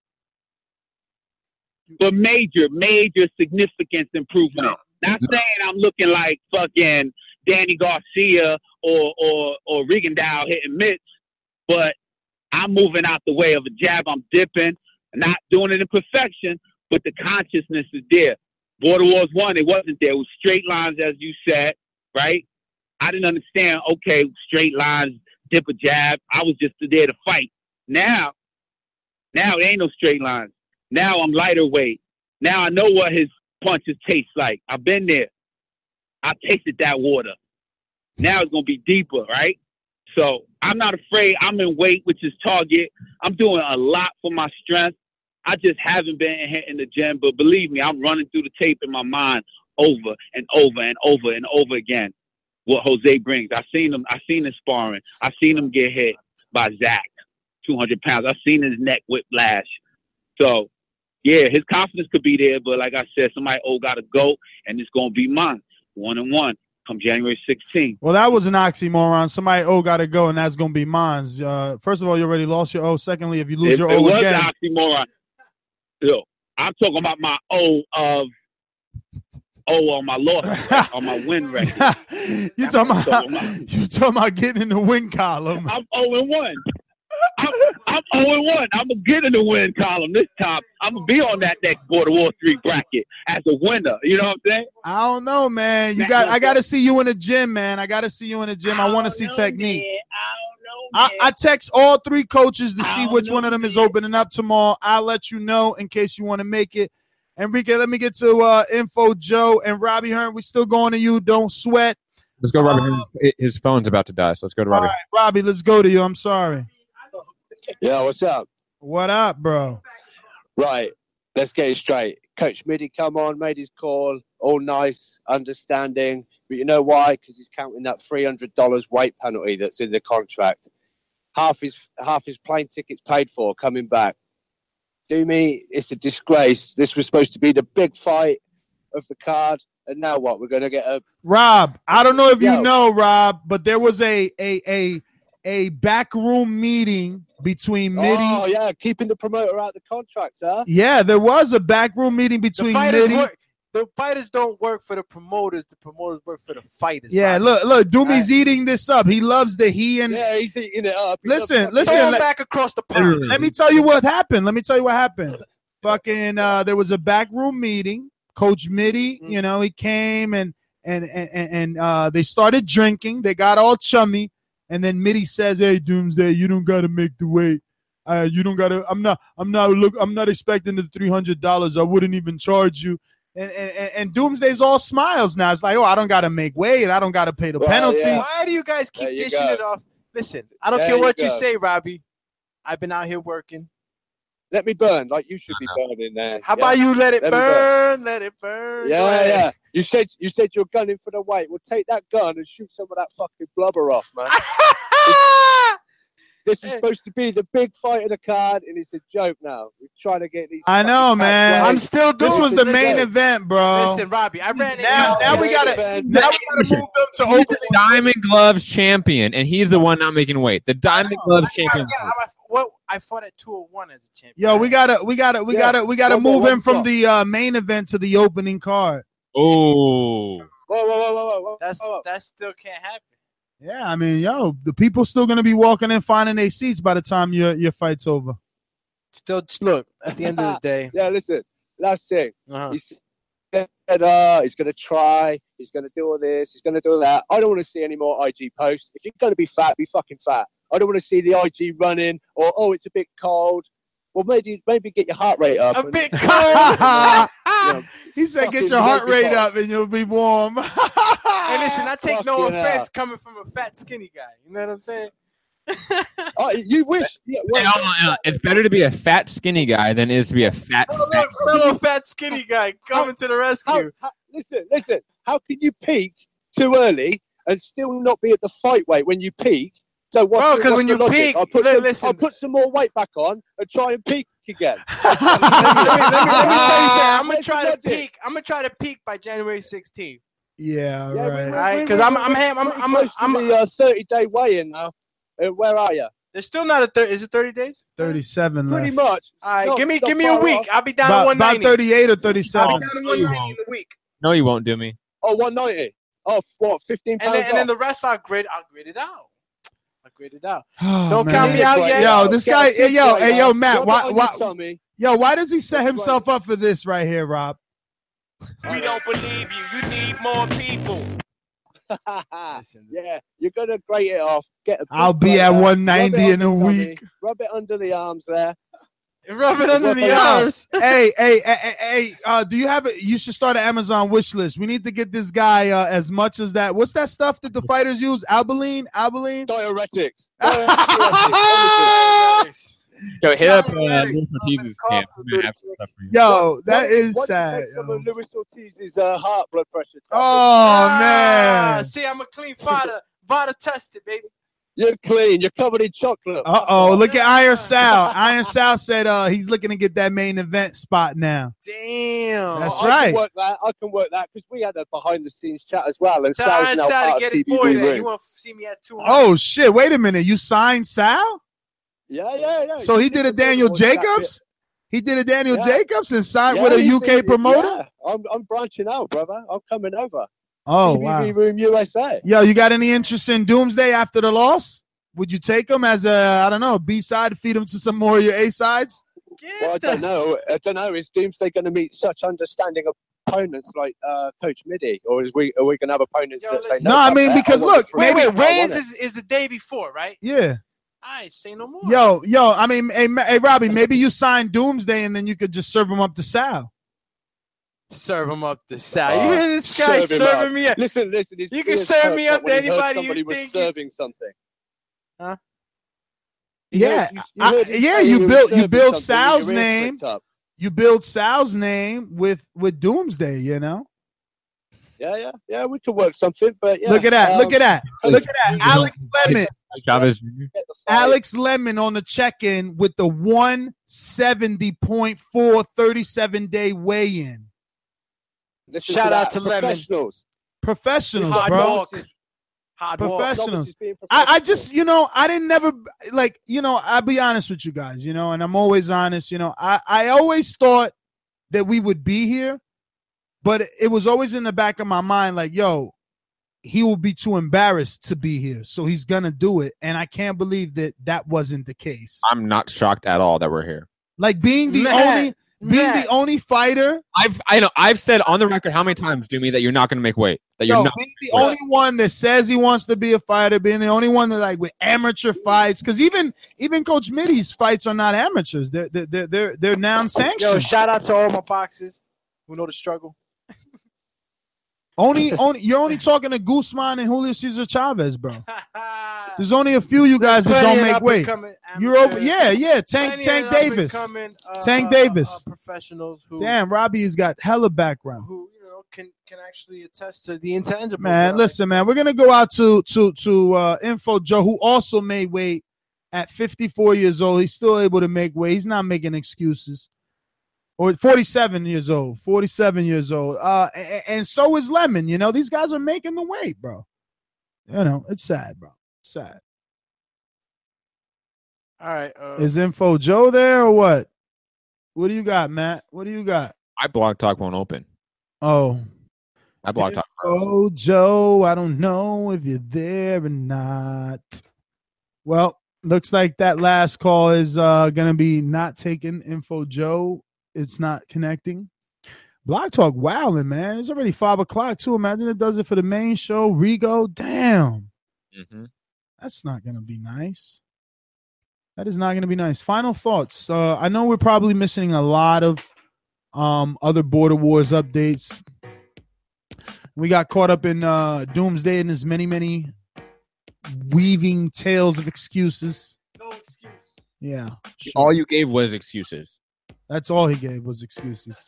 But major, major significance improvement. Not saying I'm looking like fucking Danny Garcia or or or Rigondeaux hitting mitts, but I'm moving out the way of a jab. I'm dipping, not doing it in perfection, but the consciousness is there. Border Wars One, it wasn't there. It was straight lines, as you said, right? I didn't understand, okay, straight lines, dip a jab. I was just there to fight. Now, now it ain't no straight lines. Now I'm lighter weight. Now I know what his punches taste like. I've been there. I tasted that water. Now it's going to be deeper, right? So I'm not afraid. I'm in weight, which is target. I'm doing a lot for my strength. I just haven't been hitting the gym, but believe me, I'm running through the tape in my mind over and over and over and over again. What Jose brings, I seen him. I seen him sparring. I seen him get hit by Zach, two hundred pounds. I seen his neck whiplash. So, yeah, his confidence could be there, but like I said, somebody old got to go, and it's gonna be mine, one and one, come January sixteenth. Well, that was an oxymoron. Somebody O got to go, and that's gonna be mine. Uh, first of all, you already lost your O. Secondly, if you lose It, your it O was again, an oxymoron. Yo, I'm talking about my O of O on my loss, on my win record. you talking about, you talking about getting in the win column. I'm zero and one. I'm, I'm zero and one. I'm gonna get in the win column this time. I'm gonna be on that next Border War Three bracket as a winner. You know what I'm saying? I don't know, man. You got. I got to see you in the gym, man. I got to see you in the gym. I want to see technique. I, I text all three coaches to see which one of them is opening up tomorrow. I'll let you know in case you want to make it. Enrique, let me get to uh, Info Joe and Robbie Hearn. We're still going to you. Don't sweat. Let's go, Robbie. Uh, His- His phone's about to die, so let's go to All Robbie. right, Robbie, let's go to you. I'm sorry. Yeah, what's up? What up, bro? Right, let's get it straight. Coach Midi come on, made his call, all nice, understanding. But you know why? Because he's counting that three hundred dollars weight penalty that's in the contract. Half his half his plane tickets paid for coming back. Do me, it's a disgrace. This was supposed to be the big fight of the card, and now what? We're going to get a Rob, I don't know if Yo. you know, Rob, but there was a a a a backroom meeting between Midi. Oh yeah, keeping the promoter out of the contracts, huh? Yeah, there was a backroom meeting The between fighters, Midi. work, the fighters don't work for the promoters. The promoters work for the fighters. Yeah, Robbie. look, look, Doomy's eating this up. He loves the he and Yeah, he's eating it up. He listen, loves- listen. Throw 'em let- back across the pond. Let me tell you what happened. Let me tell you what happened. Fucking, uh, there was a backroom meeting. Coach Midi, you know, he came and and and and uh, they started drinking. They got all chummy, and then Midi says, "Hey, Doomsday, you don't got to make the weight. Uh, you don't got to. I'm not. I'm not. Look, I'm not expecting the three hundred dollars. I wouldn't even charge you." And, and and Doomsday's all smiles now. It's like, oh, I don't got to make weight. I don't got to pay the Well, penalty. yeah. Why do you guys keep There you dishing go. it off? Listen, I don't There care you what you go. say, Robbie. I've been out here working. Let me burn, like you should be burning there. How yeah? about you let it Let me burn? Let it burn. Go Yeah, ahead. yeah. You said you said you're gunning for the weight. Well, take that gun and shoot some of that fucking blubber off, man. This is supposed to be the big fight of the card, and it's a joke now. We're trying to get these. I know, fucking man. cats I'm weight. still doing. This was the main event, bro. Listen, Robbie, I ran it. Now, out. now we gotta, now we gotta move them to He's open. the Diamond Gloves champion, and he's the one not making weight. The Diamond Gloves champion. Yeah, I, what I fought at two oh one as a champion. Yo, we gotta, we gotta, we Yeah. gotta, we gotta One more, move one him from more. the uh, main event to the opening card. Oh, Whoa, whoa, whoa, whoa, whoa, whoa. That's whoa. that still can't happen. Yeah, I mean, yo, the people still gonna be walking in finding their seats by the time your your fight's over. Still, look, at the end of the day. Yeah, listen, last thing. Uh-huh. He said, uh, he's going to try, he's going to do all this, he's going to do that. I don't want to see any more I G posts. If you're going to be fat, be fucking fat. I don't want to see the I G running or, oh, it's a bit cold. Well, maybe maybe get your heart rate up. A and, bit cold. you know, He said, fucking "Get your heart make it rate hot. up, and you'll be warm." Hey, listen, I take no Fucking offense hell. coming from a fat, skinny guy. You know what I'm saying? Oh, you wish. Yeah, well, Hey, hold on, hold on. It's better to be a fat, skinny guy than it is to be a fat. Oh, look, fellow fat, skinny guy coming to the rescue. how, listen, listen. How can you peak too early and still not be at the fight weight when you peak? So what's Bro, the- 'cause what's when the you logic? peak- I'll put, li- some, listen. I'll put some more weight back on and try and peak again. let, me, let, me, let me tell you something. I'm gonna Where's try the to logic? peak. I'm gonna try to peak by January sixteenth. Yeah, Yeah, right. we- we- Alright, we- 'cause we- I'm- we're I'm ham- I'm- pretty I'm- close to I'm- the uh, thirty day weigh-in now. Uh, where are you? There's still not a thirty. Is it thirty days? Thirty-seven Pretty left. much. All right, No, give me not give me a far week. off. I'll be down About, to one about ninety. thirty-eight or I'll thirty-seven. be down to one ninety in a week. No, you won't do me. Oh, one ninety. Oh, what? Fifteen And pounds then, and then off? the rest I'll grade. I'll grade it out. I'll grade it out. Oh, Don't man. count me out yet. Yo, this Get guy, a hey, yo, pizza, hey, yo, yo. Matt, Rub it why, on why, your tummy. yo, why does he set That's himself up for this right here, Rob? We don't believe you. You need more people. Yeah, you're gonna grate it off. Get a I'll big be at blender, one ninety rub it in on a your tummy, week. Rub it under the arms there. Rub it under Rub the it out. arms. hey, hey, hey, hey, hey, uh, do you have it? You should start an Amazon wish list. We need to get this guy uh, as much as that. What's that stuff that the fighters use? Albaline? Albaline? Diuretics. Diuretics. Yo, hit up uh, Diuretic. Luis Ortiz's camp. I'm gonna have some stuff for you. Yo, that Why- is why do you sad. take some of Luis Ortiz's uh, heart blood pressure tablets? Oh, Ah, man. See, I'm a clean fighter. Vada tested, baby. You're clean. You're covered in chocolate. Uh oh, look at Iron Sal. Iron Sal said uh, he's looking to get that main event spot now. Damn. That's I right. Can work that. I can work that because we had a behind the scenes chat as well. And Tell Sal's Iron now Sal to part get of his C B boy D there. He Ring. want to see me at two hundred. Oh shit! Wait a minute. You signed Sal? Yeah, yeah, yeah. So he did a Daniel Jacobs? He did a Daniel Yeah. Jacobs and signed Yeah, with a he's- U K he- promoter? Yeah, I'm, I'm branching out, brother. I'm coming over. Oh, C B D wow. Room U S A. Yo, you got any interest in Doomsday after the loss? Would you take him as a, I don't know, B side, feed him to some more of your A sides? Well, I don't know. I don't know. Is Doomsday going to meet such understanding opponents like uh, Coach Midi, or is we are we going to have opponents Yo, that say listen. no? No, I fuck mean, that, because want look, the free Wait, fight, wait. I want Wayne's it. is, is the day before, right? Yeah. I say no more. Yo, yo, I mean, hey, Ma- hey Robbie, maybe you sign Doomsday and then you could just serve him up to Sal. Serve him up the side. Oh, you hear this guy serve him serving up. me up? Listen, listen. his You can ears serve me perked up to when he heard anybody Somebody you was think you- serving something. Huh? You Yeah, heard- you- you I- heard him yeah, say you he was built you serving build something Sal's with your ears name. pricked up. You build Sal's name with with Doomsday, you know? Yeah, yeah, yeah. We could work something, but yeah. Look at that. um, Look at that. Look at that. Alex Lemon. Chavez. get the fight. Alex Lemon on the check-in with the one seventy point four thirty-seven day weigh-in. Listen Shout to out that. to Lemon. Professionals. Professionals, Hard bro. work. Hard work. Professionals. Thomas is being I, I professional. just, you know, I didn't never like, you know, I'll be honest with you guys, you know, and I'm always honest, you know, I, I always thought that we would be here, but it was always in the back of my mind, like, yo, he will be too embarrassed to be here. So he's going to do it. And I can't believe that that wasn't the case. I'm not shocked at all that we're here. Like being the Matt, only, being Matt. the only fighter, I've I know I've said on the record how many times, Jimmy, that you're not going to make weight. That you're yo, not. being the only one that says he wants to be a fighter, being the only one that like with amateur fights, because even even Coach Mitty's fights are not amateurs; they're they're they're they're, they're non-sanctioned. Yo, shout out to all my boxers who know the struggle. only only you're only talking to Guzman and Julio Cesar Chavez, bro. There's only a few you guys that don't make weight. You're over, yeah, yeah. Tank Tank Davis, uh, Tank Davis. uh, professionals who Damn, Robbie has got hella background. who you know can can actually attest to the intangible. Man, bro. listen, man, we're gonna go out to to to uh, Info Joe, who also made weight at fifty-four years old. He's still able to make weight. He's not making excuses. Or forty-seven years old, forty-seven years old. Uh, and, and so is Lemon. You know, these guys are making the weight, bro. You know, it's sad, bro. Sad. All right. Uh, Is Info Joe there or what? What do you got, Matt? What do you got? My blog talk won't open. Oh, I Blog Talk Pros. Oh, Joe, I don't know if you're there or not. Well, looks like that last call is uh, going to be not taken. Info Joe, it's not connecting. Blog Talk wowing, man. It's already five o'clock, too. Imagine it does it for the main show. Rigo, damn. Mm-hmm. That's not going to be nice. That is not going to be nice. Final thoughts. Uh, I know we're probably missing a lot of um, other Border Wars updates. We got caught up in uh, Doomsday and his many, many weaving tales of excuses. No excuse. Yeah. All you gave was excuses. That's all he gave was excuses.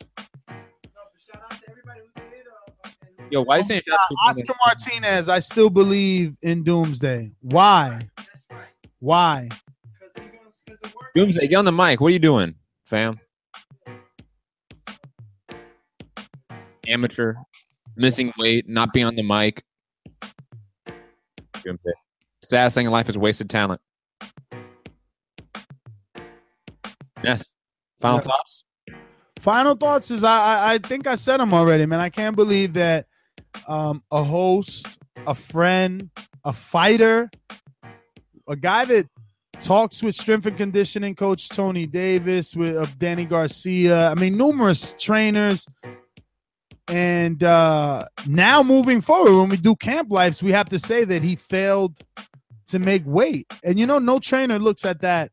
Yo, why you saying Uh, Oscar Martinez, I still believe in Doomsday. Why? Why? Doomsday, get on the mic. What are you doing, fam? Amateur, missing weight, not being on the mic. Doomsday. Saddest thing in life is wasted talent. Yes. Final Yeah. thoughts? Final thoughts is I, I I think I said them already, man. I can't believe that um, a host, a friend, a fighter, a guy that talks with strength and conditioning coach Tony Davis, with of Danny Garcia. I mean, numerous trainers. And uh, now moving forward, when we do camp lives, we have to say that he failed to make weight. And, you know, no trainer looks at that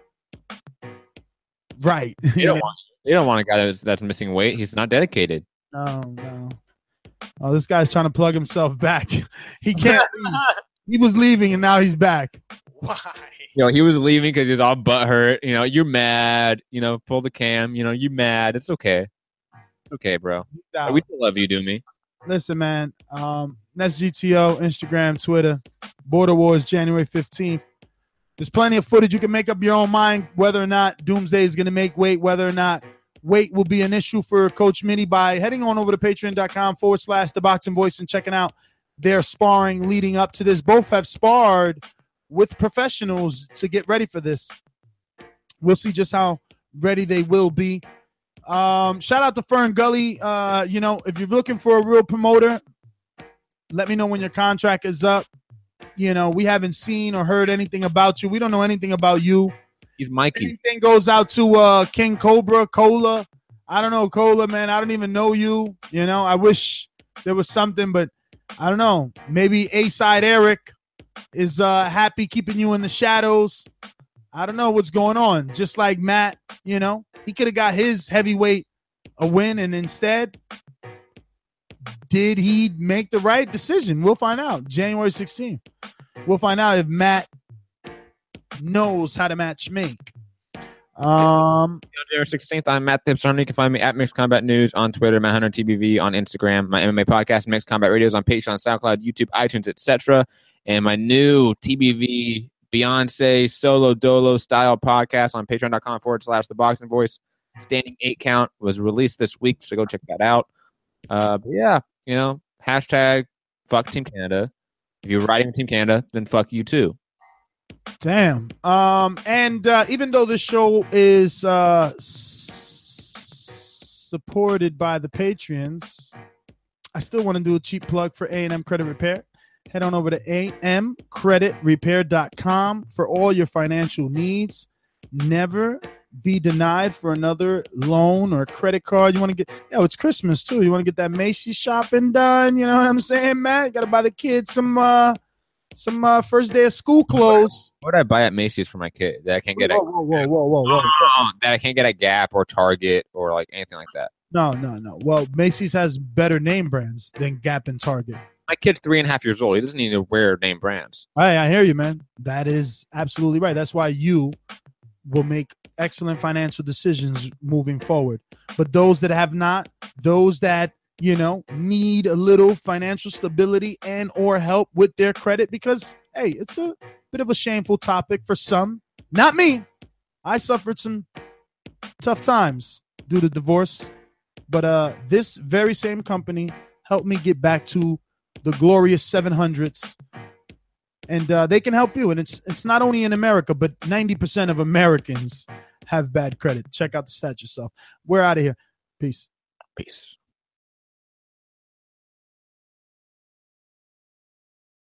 right. You don't want, you don't want a guy that's, that's missing weight. He's not dedicated. No, no. Oh, this guy's trying to plug himself back. He can't leave. He was leaving, and now he's back. Why? You know, he was leaving because he was all butthurt. You know, you're mad. You know, pull the cam. You know, you mad. It's okay. It's okay, bro. No. We still love you, Doomy. Listen, man. Um, that's G T O, Instagram, Twitter. Border Wars, January fifteenth. There's plenty of footage. You can make up your own mind whether or not Doomsday is going to make weight, whether or not weight will be an issue for Coach Mitty by heading on over to patreon.com forward slash the boxing voice and checking out their sparring leading up to this. Both have sparred with professionals to get ready for this. We'll see just how ready they will be. Um, shout out to Fern Gully. Uh, you know, if you're looking for a real promoter, let me know when your contract is up. You know, we haven't seen or heard anything about you. We don't know anything about you. He's Mikey. Anything goes out to uh, King Cobra, Cola. I don't know, Cola, man. I don't even know you. You know, I wish there was something, but I don't know. Maybe A-Side Eric is uh, happy keeping you in the shadows. I don't know what's going on. Just like Matt, you know, he could have got his heavyweight a win, and instead, did he make the right decision? We'll find out. January sixteenth. We'll find out if Matt knows how to match make. Um, January sixteenth, I'm Matt Thipson. You can find me at Mixed Combat News on Twitter, Matt Hunter T B V on Instagram, my M M A podcast, Mixed Combat Radios on Patreon, SoundCloud, YouTube, iTunes, et cetera. And my new T B V Beyonce solo dolo style podcast on patreon.com forward slash the boxing voice. Standing eight count was released this week, so go check that out. Uh, but yeah, you know, hashtag fuck Team Canada. If you're riding with Team Canada, then fuck you too. Damn. Um, and uh, even though this show is uh, s- supported by the Patreons, I still want to do a cheap plug for A and M Credit Repair. Head on over to a m credit repair dot com for all your financial needs. Never be denied for another loan or credit card. You want to get, yo, it's Christmas too. You want to get that Macy's shopping done. You know what I'm saying, Matt? Got to buy the kids some uh, some uh, first day of school clothes. What would I buy at Macy's for my kid that I can't get Whoa, at whoa, whoa, whoa, whoa, whoa. that I can't get at Gap or Target or like anything like that? No, no, no. Well, Macy's has better name brands than Gap and Target. My kid's three and a half years old. He doesn't need to wear name brands. Hey, I hear you, man. That is absolutely right. That's why you will make excellent financial decisions moving forward. But those that have not, those that, you know, need a little financial stability and or help with their credit, because, hey, it's a bit of a shameful topic for some. Not me. I suffered some tough times due to divorce. But uh, this very same company helped me get back to the glorious seven hundreds. And uh, they can help you. And it's it's not only in America, but ninety percent of Americans have bad credit. Check out the stats yourself. We're out of here. Peace. Peace.